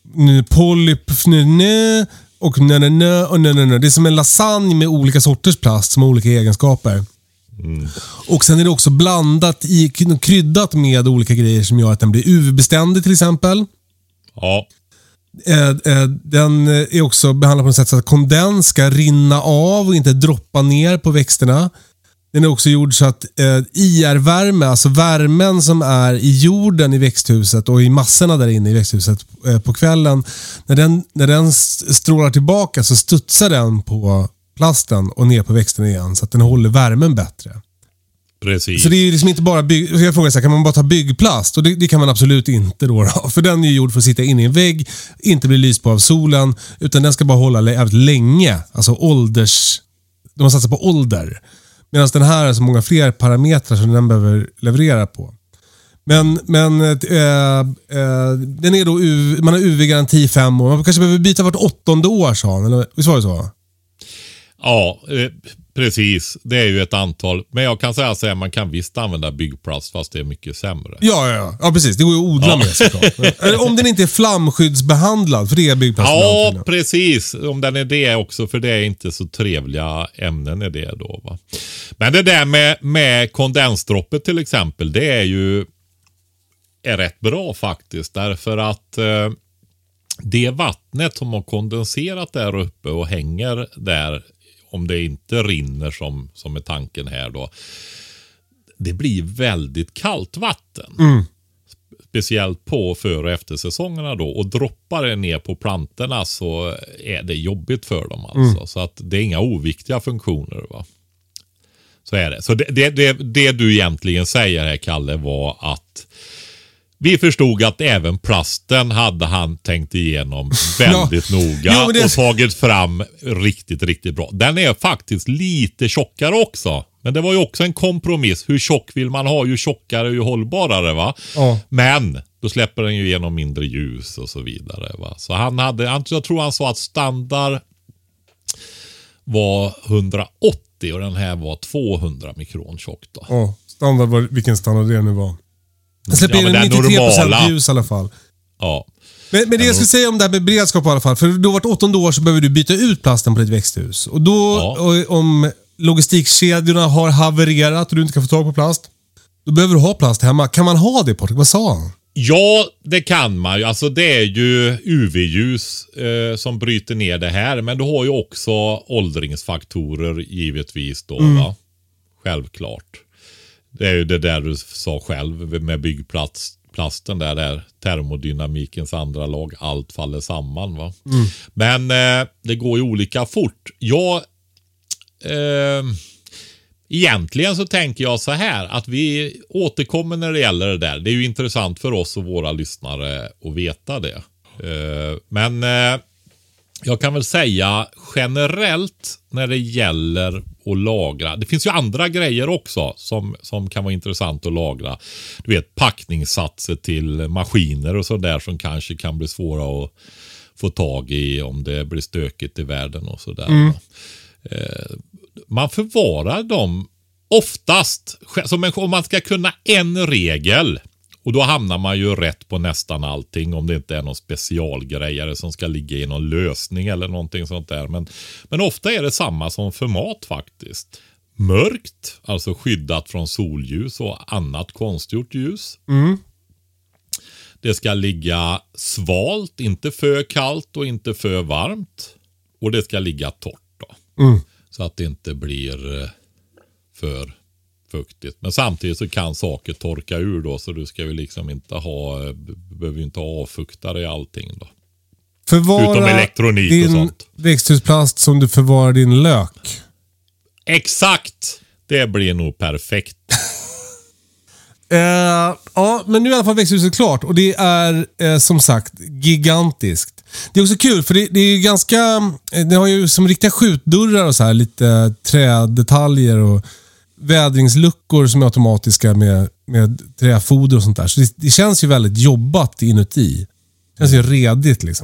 polypnö och nö och nö. Det är som en lasagne med olika sorters plast som har olika egenskaper. Och sen är det också blandat kryddat med olika grejer som gör att den blir UV-beständig till exempel. Ja. Den är också behandlad på något sätt så att kondens ska rinna av och inte droppa ner på växterna. Den är också gjord så att IR-värme, alltså värmen som är i jorden i växthuset och i massorna där inne i växthuset på kvällen, när den strålar tillbaka så studsar den på plasten och ner på växten igen så att den håller värmen bättre. Precis. Så det är liksom inte bara jag frågar så här, kan man bara ta byggplast? Och det kan man absolut inte då. För den är ju gjord för att sitta inne i en vägg, inte bli lyst på av solen, utan den ska bara hålla jävligt länge. Alltså de har satsat på ålder. Medan den här har så många fler parametrar som den behöver leverera på. Men den är då man har UV-garanti 5 år. Man kanske behöver byta vart 8:e år, sa han. Eller visst var det så? Ja, precis. Det är ju ett antal. Men jag kan säga att man kan visst använda byggplast fast det är mycket sämre. Ja, precis. Det går ju att odla med såklart. Om den inte är flamskyddsbehandlad, för det är byggplast. Ja, precis. Om den är det också, för det är inte så trevliga ämnen är det då, va. Men det där med kondensdroppet till exempel, det är rätt bra faktiskt. Därför att det vattnet som har kondenserat där uppe och hänger där, om det inte rinner som är tanken här då, det blir väldigt kallt vatten. Speciellt på för- och eftersäsongerna då. Och droppar det ner på plantorna så är det jobbigt för dem alltså. Så att det är inga oviktiga funktioner, va. Så är det. Så det du egentligen säger här, Kalle, var att vi förstod att även plasten hade han tänkt igenom väldigt noga och tagit fram riktigt, riktigt bra. Den är faktiskt lite tjockare också. Men det var ju också en kompromiss. Hur tjock vill man ha? Ju tjockare, ju hållbarare, va? Ja. Men då släpper den ju igenom mindre ljus och så vidare, va? Så jag tror han sa att standard var 180 och den här var 200 mikron tjock då. Ja, standard var, vilken standard det nu var. Jag släpper in men 93% normala ljus i alla fall. Ja. Men det jag skulle säga om det här med beredskap i alla fall. För då vart 8:e år så behöver du byta ut plasten på ditt växthus. Och då, om logistikkedjorna har havererat och du inte kan få tag på plast, då behöver du ha plast hemma. Kan man ha det, Patrik? Vad sa han? Ja, det kan man ju. Alltså det är ju UV-ljus som bryter ner det här. Men du har ju också åldringsfaktorer givetvis då, va? Självklart. Det är ju det där du sa själv med byggplasten där termodynamikens andra lag, allt faller samman, va? Men det går ju olika fort. Egentligen så tänker jag så här att vi återkommer när det gäller det där. Det är ju intressant för oss och våra lyssnare att veta det. Men jag kan väl säga generellt när det gäller att lagra. Det finns ju andra grejer också som kan vara intressant att lagra. Du vet, packningssatser till maskiner och sådär som kanske kan bli svåra att få tag i om det blir stökigt i världen och sådär. Man förvarar dem oftast som om man ska kunna en regel. Och då hamnar man ju rätt på nästan allting om det inte är någon specialgrejare som ska ligga i någon lösning eller någonting sånt där. Men ofta är det samma som format faktiskt. Mörkt, alltså skyddat från solljus och annat konstgjort ljus. Det ska ligga svalt, inte för kallt och inte för varmt. Och det ska ligga torrt då. Så att det inte blir för fuktigt. Men samtidigt så kan saker torka ur då, så du ska ju liksom inte behöver ju inte ha avfuktare i allting då. Förvara utom elektronik din och sånt. Växthusplast som du förvarar din lök. Exakt! Det blir nog perfekt. Ja, men nu är i alla fall växthuset klart och det är som sagt gigantiskt. Det är också kul för det är ju ganska, det har ju som riktiga skjutdörrar och så här lite trädetaljer och vädringsluckor som är automatiska med träfoder och sånt där. Så det känns ju väldigt jobbat inuti. Det känns ju redigt liksom.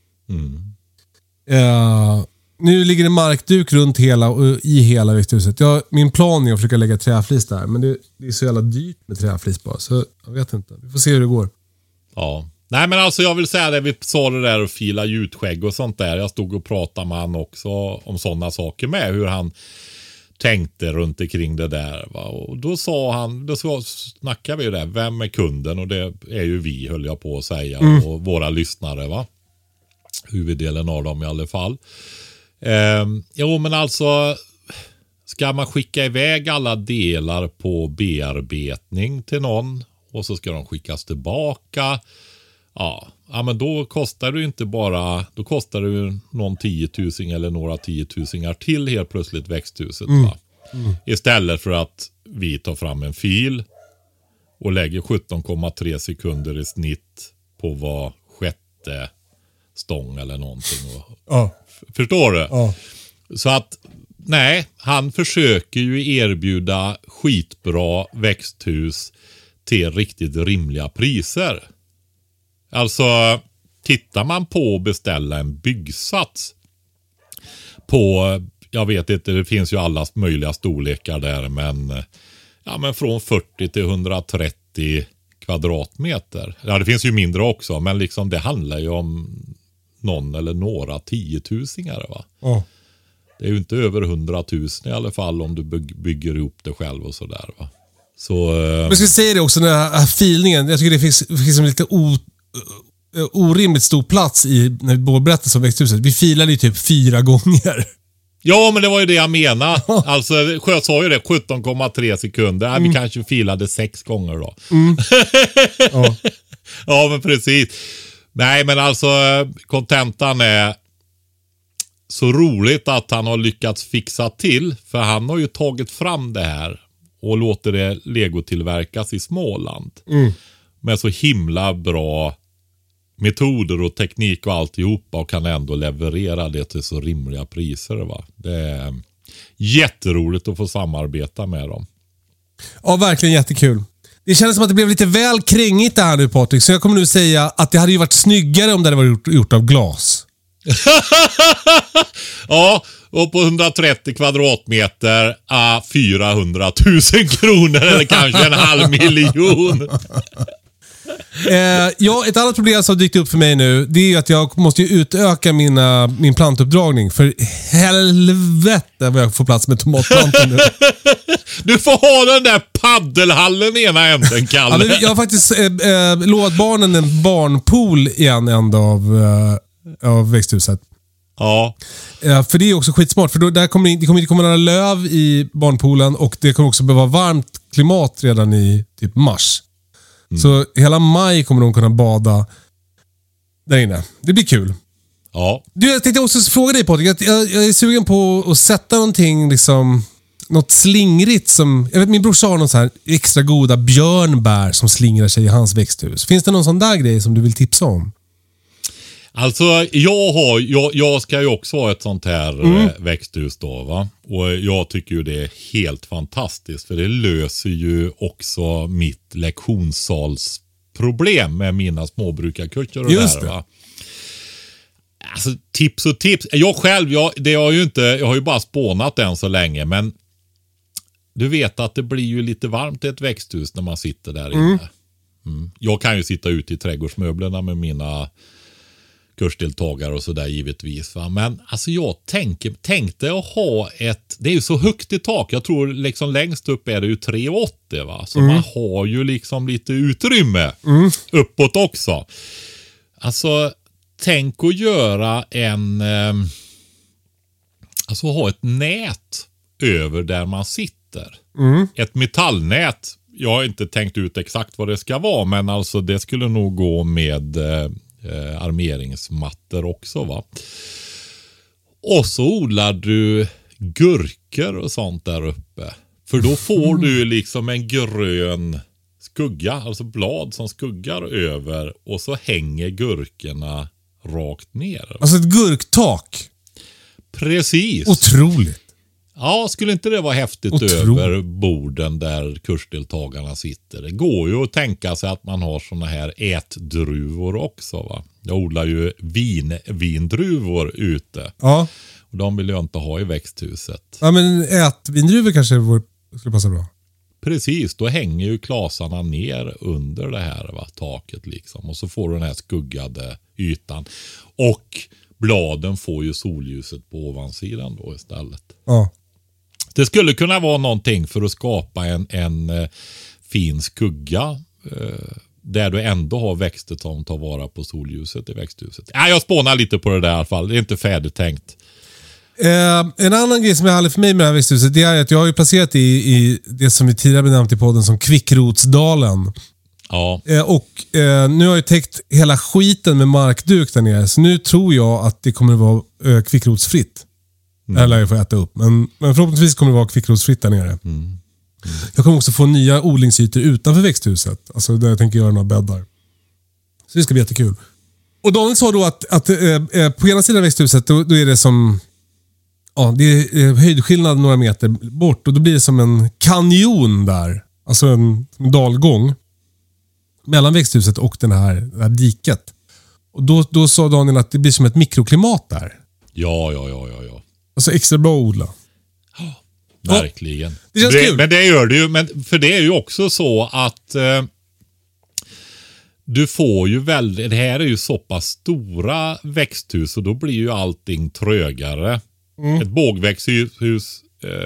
Nu ligger det markduk runt i hela växthuset. Min plan är att försöka lägga träflis där. Men det är så jävla dyrt med träflis bara. Så jag vet inte. Vi får se hur det går. Ja. Nej men alltså jag vill säga det. Vi sa det där och fila jutskägg och sånt där. Jag stod och pratade med han också om sådana saker med. Hur han tänkte runt omkring det där. Va? Och då sa han, då snackade vi ju där. Vem är kunden? Och det är ju vi, höll jag på att säga. Och våra lyssnare, va? Huvuddelen av dem i alla fall. Jo men alltså, ska man skicka iväg alla delar på bearbetning till någon och så ska de skickas tillbaka, ja men då kostar det ju inte bara, då kostar det ju någon 10 000 eller några 10 000 till helt plötsligt växthuset, va? Istället för att vi tar fram en fil och lägger 17,3 sekunder i snitt på var sjätte stång eller någonting. Förstår du? Ja. Så att, nej, han försöker ju erbjuda skitbra växthus till riktigt rimliga priser. Alltså, tittar man på att beställa en byggsats på, jag vet inte, det finns ju alla möjliga storlekar där, men från 40 till 130 kvadratmeter. Ja, det finns ju mindre också, men liksom det handlar ju om någon eller några 10 000-are, va? Det är ju inte över 100 000 i alla fall om du bygger ihop det själv och sådär, va? Så, jag ska säga det också, den här filningen. Jag tycker det finns en lite orimligt stor plats när vi berättar om växthuset. Vi filade ju typ 4 gånger. Ja, men det var ju det jag menade. Alltså, jag sa ju det, 17,3 sekunder. Vi kanske filade 6 gånger då. Ja, men precis. Nej, men alltså kontentan är så roligt att han har lyckats fixa till. För han har ju tagit fram det här och låter det legotillverkas i Småland. Med så himla bra metoder och teknik och alltihopa, och kan ändå leverera det till så rimliga priser, va? Det är jätteroligt att få samarbeta med dem. Ja, verkligen jättekul. Det kändes som att det blev lite väl krängigt det här nu, Patrik. Så jag kommer nu säga att det hade ju varit snyggare om det hade varit gjort av glas. Ja, Och på 130 kvadratmeter 400 000 kronor eller kanske 500 000. Ja, ett annat problem som dykt upp för mig nu, det är att jag måste ju utöka min plantuppdragning. För helvete vad jag får plats med tomatplantor nu. Du får ha den där paddelhallen i ena änden, Kalle. Ja, men jag har faktiskt lovat barnen en barnpool i en ända av växthuset. Ja. För det är också skitsmart. För det kommer inte komma några löv i barnpoolen och det kommer också behöva varmt klimat redan i typ mars. Så hela maj kommer de kunna bada där inne. Det blir kul. Ja. Du, jag tänkte också fråga dig, Patrik. Jag är sugen på att sätta någonting, liksom något slingrigt som... Jag vet, min brorsa har någon så här extra goda björnbär som slingrar sig i hans växthus. Finns det någon sån där grej som du vill tipsa om? Alltså, jag ska ju också ha ett sånt här växthus då, va? Och jag tycker ju det är helt fantastiskt. För det löser ju också mitt lektionssalsproblem med mina småbrukarkurser och just där, va? Alltså, tips och tips. Jag själv, jag har ju bara spånat än så länge, men du vet att det blir ju lite varmt i ett växthus när man sitter där inne. Jag kan ju sitta ute i trädgårdsmöblerna med mina kursdeltagare och sådär givetvis, va? Men alltså jag tänkte att ha det är ju så högt i tak. Jag tror liksom längst upp är det ju 3,80, va? Så man har ju liksom lite utrymme uppåt också. Alltså tänk att göra alltså ha ett nät över där man sitter. Ett metallnät. Jag har inte tänkt ut exakt vad det ska vara, men alltså det skulle nog gå med armeringsmattor också, va? Och så odlar du gurkor och sånt där uppe. För då får du liksom en grön skugga, alltså blad som skuggar över, och så hänger gurkorna rakt ner. Alltså ett gurktak. Precis. Otroligt. Ja, skulle inte det vara häftigt över borden där kursdeltagarna sitter? Det går ju att tänka sig att man har såna här ätdruvor också, va? Jag odlar ju vindruvor ute. Ja. Och de vill jag inte ha i växthuset. Ja, men ätvindruvor kanske skulle passa bra. Precis, då hänger ju klasarna ner under det här, va, taket liksom. Och så får du den här skuggade ytan. Och bladen får ju solljuset på ovansidan då istället. Ja. Det skulle kunna vara någonting för att skapa en fin skugga där du ändå har växter som tar vara på solljuset i växthuset. Jag spånar lite på det där i alla fall. Det är inte färdigt tänkt. En annan grej som är härlig för mig med det här växthuset, det är att jag har ju placerat i det som vi tidigare benämnt i podden som Kvickrotsdalen. Ja. Och nu har jag täckt hela skiten med markduk där nere. Så nu tror jag att det kommer att vara kvickrotsfritt. Eller jag får äta upp. Men förhoppningsvis kommer det vara kvickrotsfritt där nere. Jag kommer också få nya odlingsytor utanför växthuset. Alltså där jag tänker göra några bäddar. Så det ska bli jättekul. Och Daniel sa då att på ena sidan av växthuset då är det som... Ja, det är höjdskillnad några meter bort. Och då blir det som en kanjon där. Alltså en dalgång. Mellan växthuset och det här diket. Och då sa Daniel att det blir som ett mikroklimat där. Ja. Alltså extra bra att odla. Verkligen. Det känns kul. Men det gör det ju. Men för det är ju också så att du får ju väldigt... Det här är ju så pass stora växthus och då blir ju allting trögare. Ett bågväxthus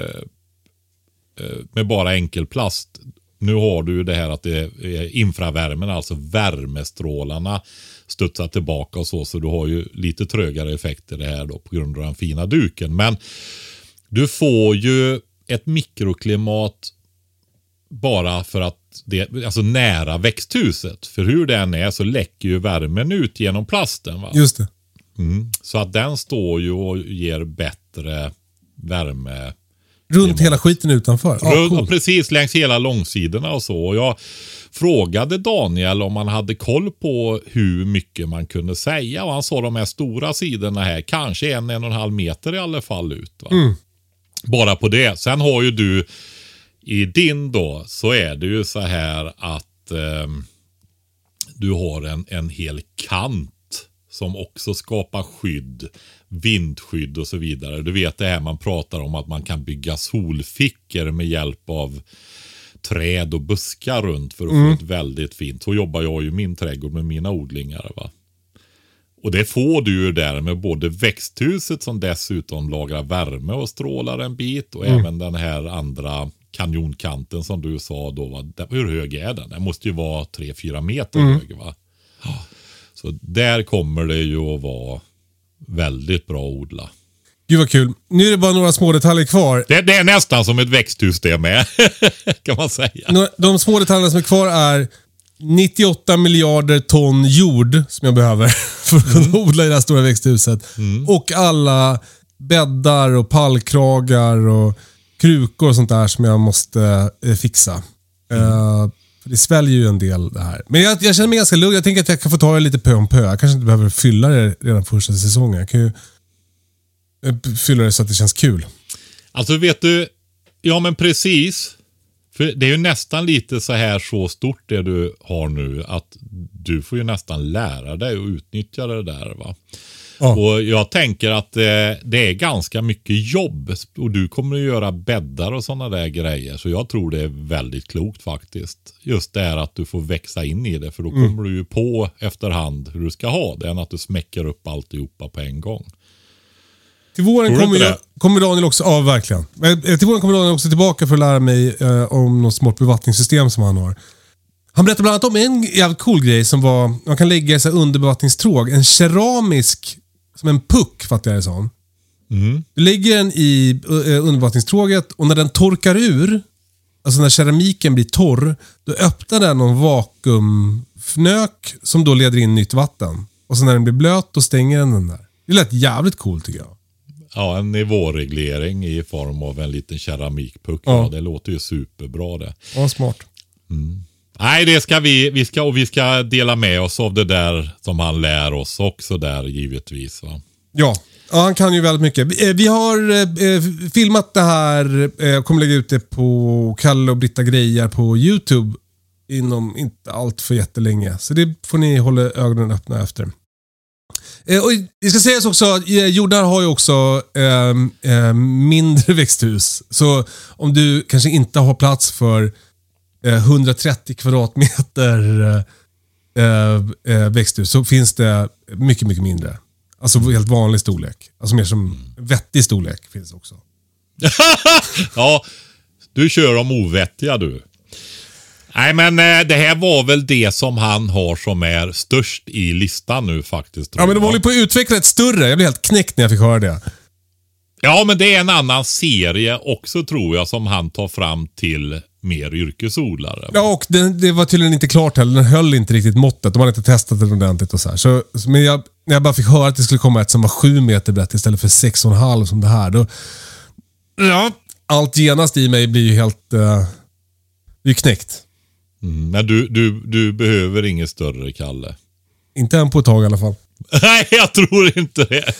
med bara enkel plast. Nu har du ju det här att det är infravärmen, alltså värmestrålarna studsar tillbaka och så du har ju lite trögare effekter det här då på grund av den fina duken. Men du får ju ett mikroklimat bara för att det, alltså nära växthuset. För hur den är så läcker ju värmen ut genom plasten, va? Just det. Så att den står ju och ger bättre värme. Runt hela skiten utanför. Cool. Precis, längs hela långsidorna och så. Och jag frågade Daniel om han hade koll på hur mycket man kunde säga. Och han sa de här stora sidorna här, kanske 1,5 meter i alla fall ut, va? Bara på det. Sen har ju du i din då, så är det ju så här att du har en hel kant som också skapar skydd, vindskydd och så vidare. Du vet det här man pratar om att man kan bygga solfickor med hjälp av träd och buskar runt för att få ett väldigt fint. Så jobbar jag ju i min trädgård med mina odlingar, va. Och det får du ju där med både växthuset som dessutom lagrar värme och strålar en bit och även den här andra kanjonkanten som du sa då, va? Hur hög är den? Den måste ju vara 3-4 meter hög, va? Så där kommer det ju att vara väldigt bra att odla. Gud vad kul. Nu är det bara några små detaljer kvar. Det är nästan som ett växthus det med, kan man säga. De små detaljerna som är kvar är 98 miljarder ton jord som jag behöver för att kunna odla i det här stora växthuset. Och alla bäddar och pallkragar och krukor och sånt där som jag måste fixa. För det sväljer ju en del det här. Men jag känner mig ganska lugn. Jag tänker att jag kan få ta det lite pö om pö. Jag kanske inte behöver fylla det redan första säsongen. Jag kan ju fylla det så att det känns kul. Alltså vet du, ja men precis. För det är ju nästan lite så här så stort det du har nu att du får ju nästan lära dig och utnyttja det där, va. Ja. Och jag tänker att det är ganska mycket jobb och du kommer att göra bäddar och sådana där grejer. Så jag tror det är väldigt klokt faktiskt. Just det här att du får växa in i det, för då kommer du ju på efterhand hur du ska ha det än att du smäcker upp alltihopa på en gång. Till våren kommer Daniel också, verkligen. Till våren kommer Daniel också tillbaka för att lära mig om något smart bevattningssystem som han har. Han berättade bland annat om en jävligt cool grej som var, man kan lägga i så underbevattningstråg, en keramisk, som en puck fattar jag det som. Du lägger den i underbevattningstråget och när den torkar ur, alltså när keramiken blir torr, då öppnar den någon vakuumfnök som då leder in nytt vatten. Och så när den blir blöt, då stänger den där. Det lät jävligt coolt tycker jag. Ja, en nivåreglering i form av en liten keramikpuck. Ja, det låter ju superbra det. Ja, smart. Nej, det ska vi ska dela med oss av det där som han lär oss också där givetvis, va? Ja, han kan ju väldigt mycket. Vi har filmat det här, kommer lägga ut det på Kalle och Britta Grejer på YouTube inom inte allt för jättelänge. Så det får ni hålla ögonen öppna efter. Och det ska sägas också att jordar har ju också mindre växthus. Så om du kanske inte har plats för 130 kvadratmeter växthus så finns det mycket, mycket mindre. Alltså helt vanlig storlek. Alltså mer som vettig storlek finns också. Ja, du kör om ovettiga du. Nej, men det här var väl det som han har som är störst i listan nu faktiskt. Ja, men de håller på att utveckla ett större. Jag blev helt knäckt när jag fick höra det. Ja, men det är en annan serie också tror jag som han tar fram till mer yrkesodlare. Ja, och det var tydligen inte klart heller. Den höll inte riktigt måttet. De hade inte testat det ordentligt och så här. Men när jag bara fick höra att det skulle komma ett som var 7 meter brett istället för 6,5 som det här. Då, ja, allt genast i mig blir ju helt blir knäckt. Men du behöver inget större, Kalle. Inte än på ett tag i alla fall. Nej, jag tror inte det.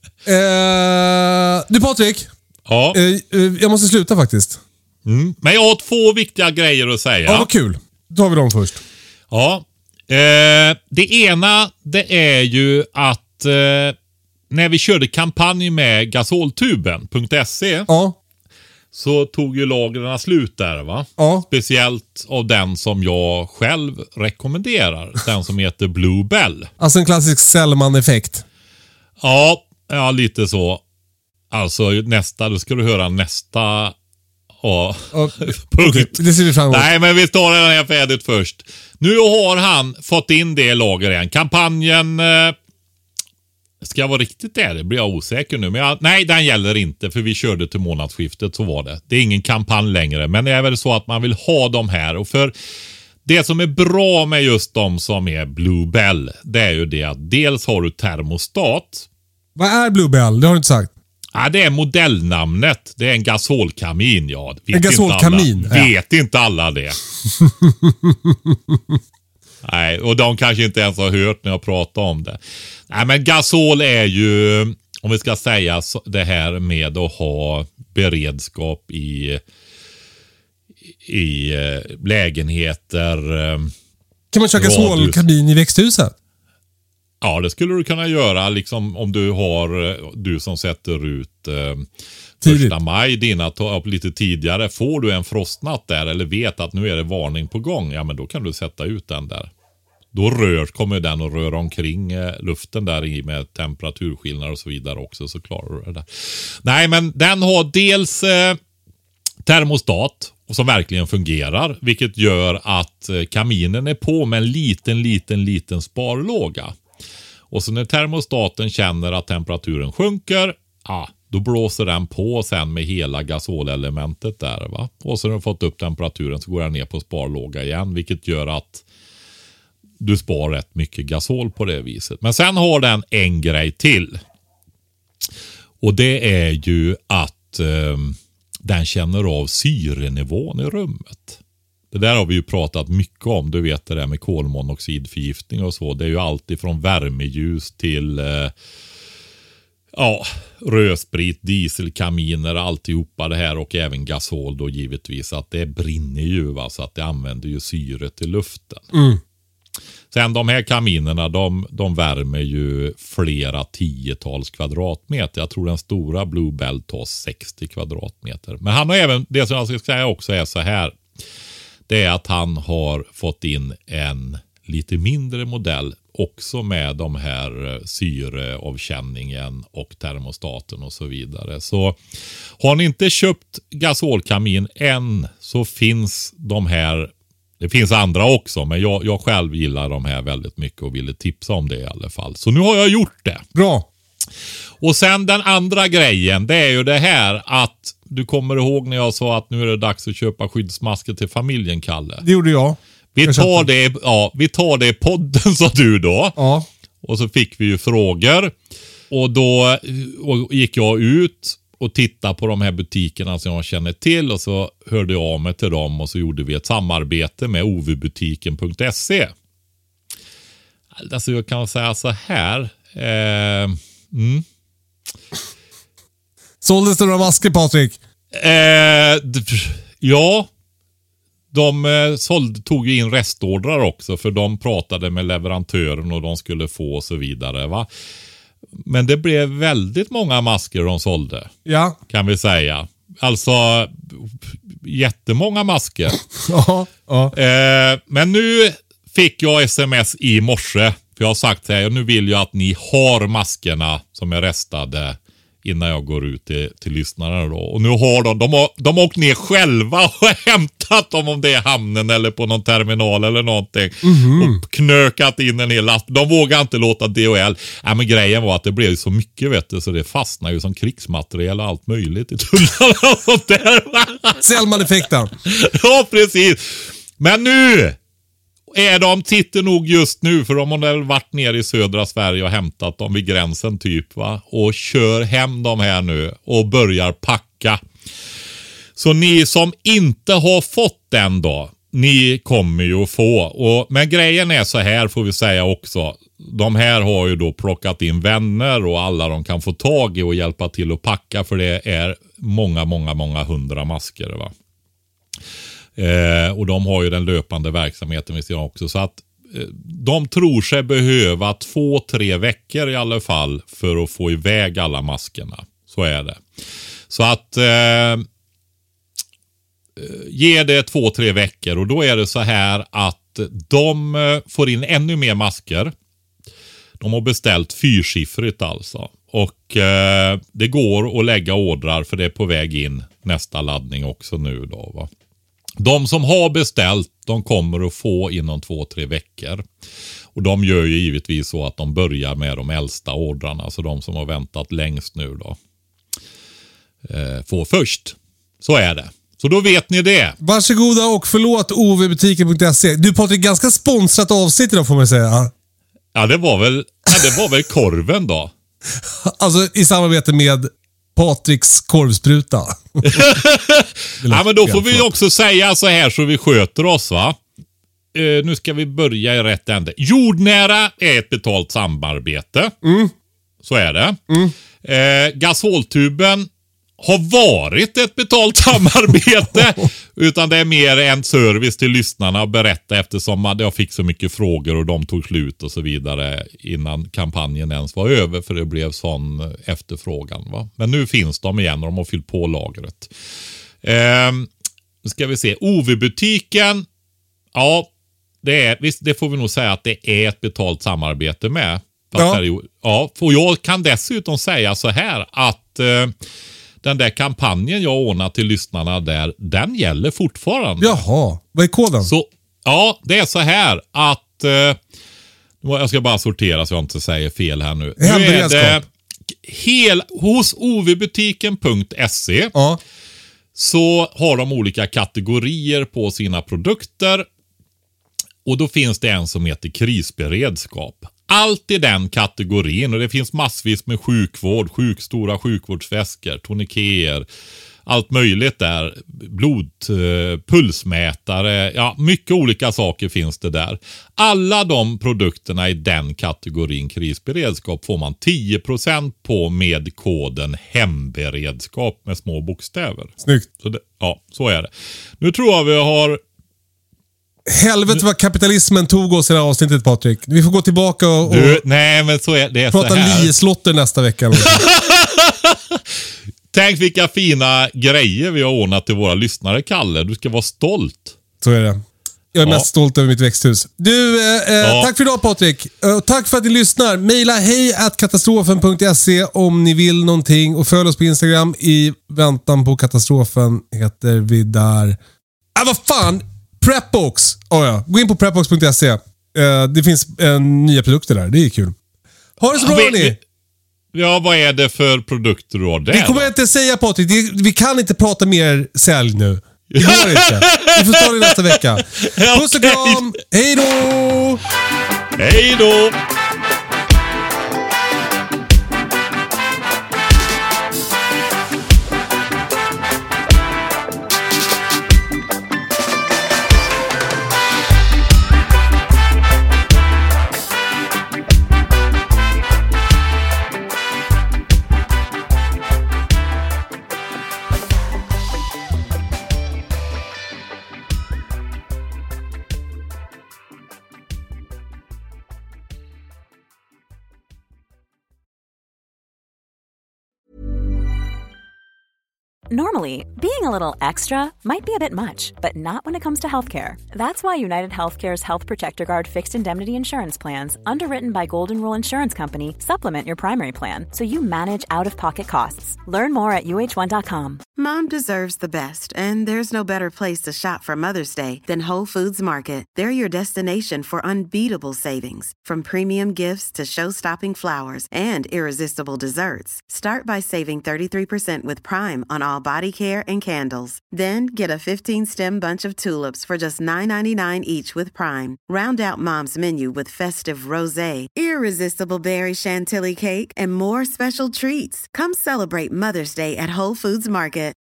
Du Patrik. Ja. Jag måste sluta faktiskt. Men jag har 2 viktiga grejer att säga. Ja, vad kul. Då tar vi dem först. Ja. Det ena, det är ju att när vi körde kampanj med gasoltuben.se så tog ju lagren slut där, va? Ja. Speciellt av den som jag själv rekommenderar. Den som heter Bluebell. Alltså en klassisk Sellman-effekt. Ja, lite så. Alltså då ska du höra nästa punkt. Okay, det ser vi fram emot. Nej, men vi tar den här färdigt först. Nu har han fått in det i lager igen. Kampanjen ska jag vara riktigt där? Det blir jag osäker nu. Men nej, den gäller inte. För vi körde till månadsskiftet, så var det. Det är ingen kampanj längre. Men det är väl så att man vill ha de här. Och för det som är bra med just de som är Bluebell, det är ju det att dels har du termostat. Vad är Bluebell? Det har du inte sagt. Ja, det är modellnamnet. Det är en gasolkamin, ja. En gasolkamin? Vet inte alla det. Nej, och de kanske inte ens har hört när jag pratar om det. Nej, men gasol är ju, om vi ska säga det här med att ha beredskap i lägenheter. Kan man köra gasolkamin i växthuset? Ja, det skulle du kunna göra liksom om du som sätter ut första maj dina ta upp lite tidigare. Får du en frostnatt där eller vet att nu är det varning på gång, ja men då kan du sätta ut den där. Då kommer den att röra omkring luften där i med temperaturskillnader och så vidare också, så klarar du det där. Nej, men den har dels termostat som verkligen fungerar, vilket gör att kaminen är på med en liten sparlåga. Och så när termostaten känner att temperaturen sjunker, då blåser den på sen med hela gasolelementet där, va? Och så när du fått upp temperaturen så går den ner på sparlåga igen, vilket gör att du spar rätt mycket gasol på det viset. Men sen har den en grej till. Och det är ju att den känner av syrenivån i rummet. Det där har vi ju pratat mycket om. Du vet det där med kolmonoxidförgiftning och så. Det är ju alltid från värmeljus till rödsprit, dieselkaminer, alltihopa det här, och även gasol då givetvis, att det brinner ju, va, så att det använder ju syret i luften. Sen de här kaminerna, de värmer ju flera tiotals kvadratmeter. Jag tror den stora Bluebell tar 60 kvadratmeter. Men han har även, det som jag ska säga också är så här, det är att han har fått in en lite mindre modell också med de här syreavkänningen och termostaten och så vidare. Så har ni inte köpt gasolkamin än, så finns de här. Det finns andra också, men jag själv gillar de här väldigt mycket och ville tipsa om det i alla fall. Så nu har jag gjort det. Bra. Och sen den andra grejen, det är ju det här att du kommer ihåg när jag sa att nu är det dags att köpa skyddsmasker till familjen, Kalle. Det gjorde jag. Vi tar det i podden, sa du då. Ja. Och så fick vi ju frågor. Och då gick jag ut och titta på de här butikerna som jag känner till, och så hörde jag av mig till dem och så gjorde vi ett samarbete med ovbutiken.se. Alltså jag kan säga så här. Såldes det några masker, Patrik? Ja. De tog ju in restordrar också, för de pratade med leverantören och de skulle få och så vidare, va? Men det blev väldigt många masker de sålde. Ja. Kan vi säga. Alltså jättemånga masker. Ja. Men nu fick jag sms i morse. För jag har sagt så här, nu vill jag att ni har maskerna som är restade innan jag går ut till lyssnarna då. Och nu har de har åkt ner själva och hämtat dem, om det är hamnen eller på någon terminal eller någonting. Och knökat in en hel last. De vågar inte låta DHL. Men grejen var att det blev så mycket, vet du, så det fastnar ju som krigsmaterial och allt möjligt i tullarna och sånt där. Selman-effekten. Ja, precis. Men nu tittar nog just nu, för de har väl varit nere i södra Sverige och hämtat dem vid gränsen typ, va? Och kör hem dem här nu och börjar packa. Så ni som inte har fått den då, ni kommer ju att få. Men grejen är så här, får vi säga också. De här har ju då plockat in vänner och alla de kan få tag i och hjälpa till att packa, för det är många 100 masker, va? Och de har ju den löpande verksamheten vi ser också, så att de tror sig behöva 2-3 veckor i alla fall för att få iväg alla maskerna. Så är det. Så att ge det 2-3 veckor, och då är det så här att de får in ännu mer masker. De har beställt 4-siffrigt alltså. Och det går att lägga ordrar, för det är på väg in nästa laddning också nu då, va? De som har beställt, de kommer att få inom 2-3 veckor. Och de gör ju givetvis så att de börjar med de äldsta ordrarna. Så de som har väntat längst nu då får först. Så är det. Så då vet ni det. Varsågoda och förlåt ovbutiken.se. Du Patrik, ganska sponsrat avsnitt idag får man säga. Ja, det var väl korven då. Alltså i samarbete med Patriks korvspruta. Ja, men då får vi också säga så här så vi sköter oss, va? Nu ska vi börja i rätt ände. Jordnära är ett betalt samarbete. Så är det. Gasoltuben har varit ett betalt samarbete utan det är mer en service till lyssnarna att berätta eftersom jag fick så mycket frågor och de tog slut och så vidare innan kampanjen ens var över för det blev sån efterfrågan. Va? Men nu finns de igen och de har fyllt på lagret. Nu ska vi se. OV-butiken, ja det får vi nog säga att det är ett betalt samarbete med. Ja, och jag kan dessutom säga så här att den där kampanjen jag ordnat till lyssnarna där, den gäller fortfarande. Jaha, vad är koden? Så, ja, det är så här att jag ska bara sortera så jag inte säger fel här nu. Nu är det hos ovbutiken.se så har de olika kategorier på sina produkter och då finns det en som heter krisberedskap. Allt i den kategorin och det finns massvis med sjukvård, stora sjukvårdsväskor, toniker, allt möjligt där, pulsmätare, ja mycket olika saker finns det där. Alla de produkterna i den kategorin krisberedskap får man 10% på med koden hemberedskap med små bokstäver. Snyggt. Så är det. Nu tror jag vi har... Helvete vad kapitalismen tog oss i det här avsnittet, Patrik. Vi får gå tillbaka och nej, men så är det prata lieslotter nästa vecka. Tänk vilka fina grejer vi har ordnat till våra lyssnare, Kalle. Du ska vara stolt. Så är det. Jag är mest stolt över mitt växthus. Du, tack för idag, Patrik. Tack för att ni lyssnar. Maila hej@katastrofen.se om ni vill någonting. Och följ oss på Instagram. I väntan på katastrofen heter vi där. Vad fan! Prepbox. Gå in på prepbox.se. Det finns nya produkter där. Det är kul. Ha det så bra, ni. Ja, vad är det för produkter du har där? Det kommer jag inte säga, Patrik. Vi kan inte prata mer sälj nu. Det går inte. Vi får ta det nästa vecka. Puss och kram. Hej då! Hej då! Normally, being a little extra might be a bit much, but not when it comes to healthcare. That's why United Healthcare's Health Protector Guard fixed indemnity insurance plans, underwritten by Golden Rule Insurance Company, supplement your primary plan so you manage out-of-pocket costs. Learn more at uh1.com. Mom deserves the best, and there's no better place to shop for Mother's Day than Whole Foods Market. They're your destination for unbeatable savings, from premium gifts to show-stopping flowers and irresistible desserts. Start by saving 33% with Prime on all body care and candles. Then get a 15-stem bunch of tulips for just $9.99 each with Prime. Round out Mom's menu with festive rosé, irresistible berry chantilly cake, and more special treats. Come celebrate Mother's Day at Whole Foods Market.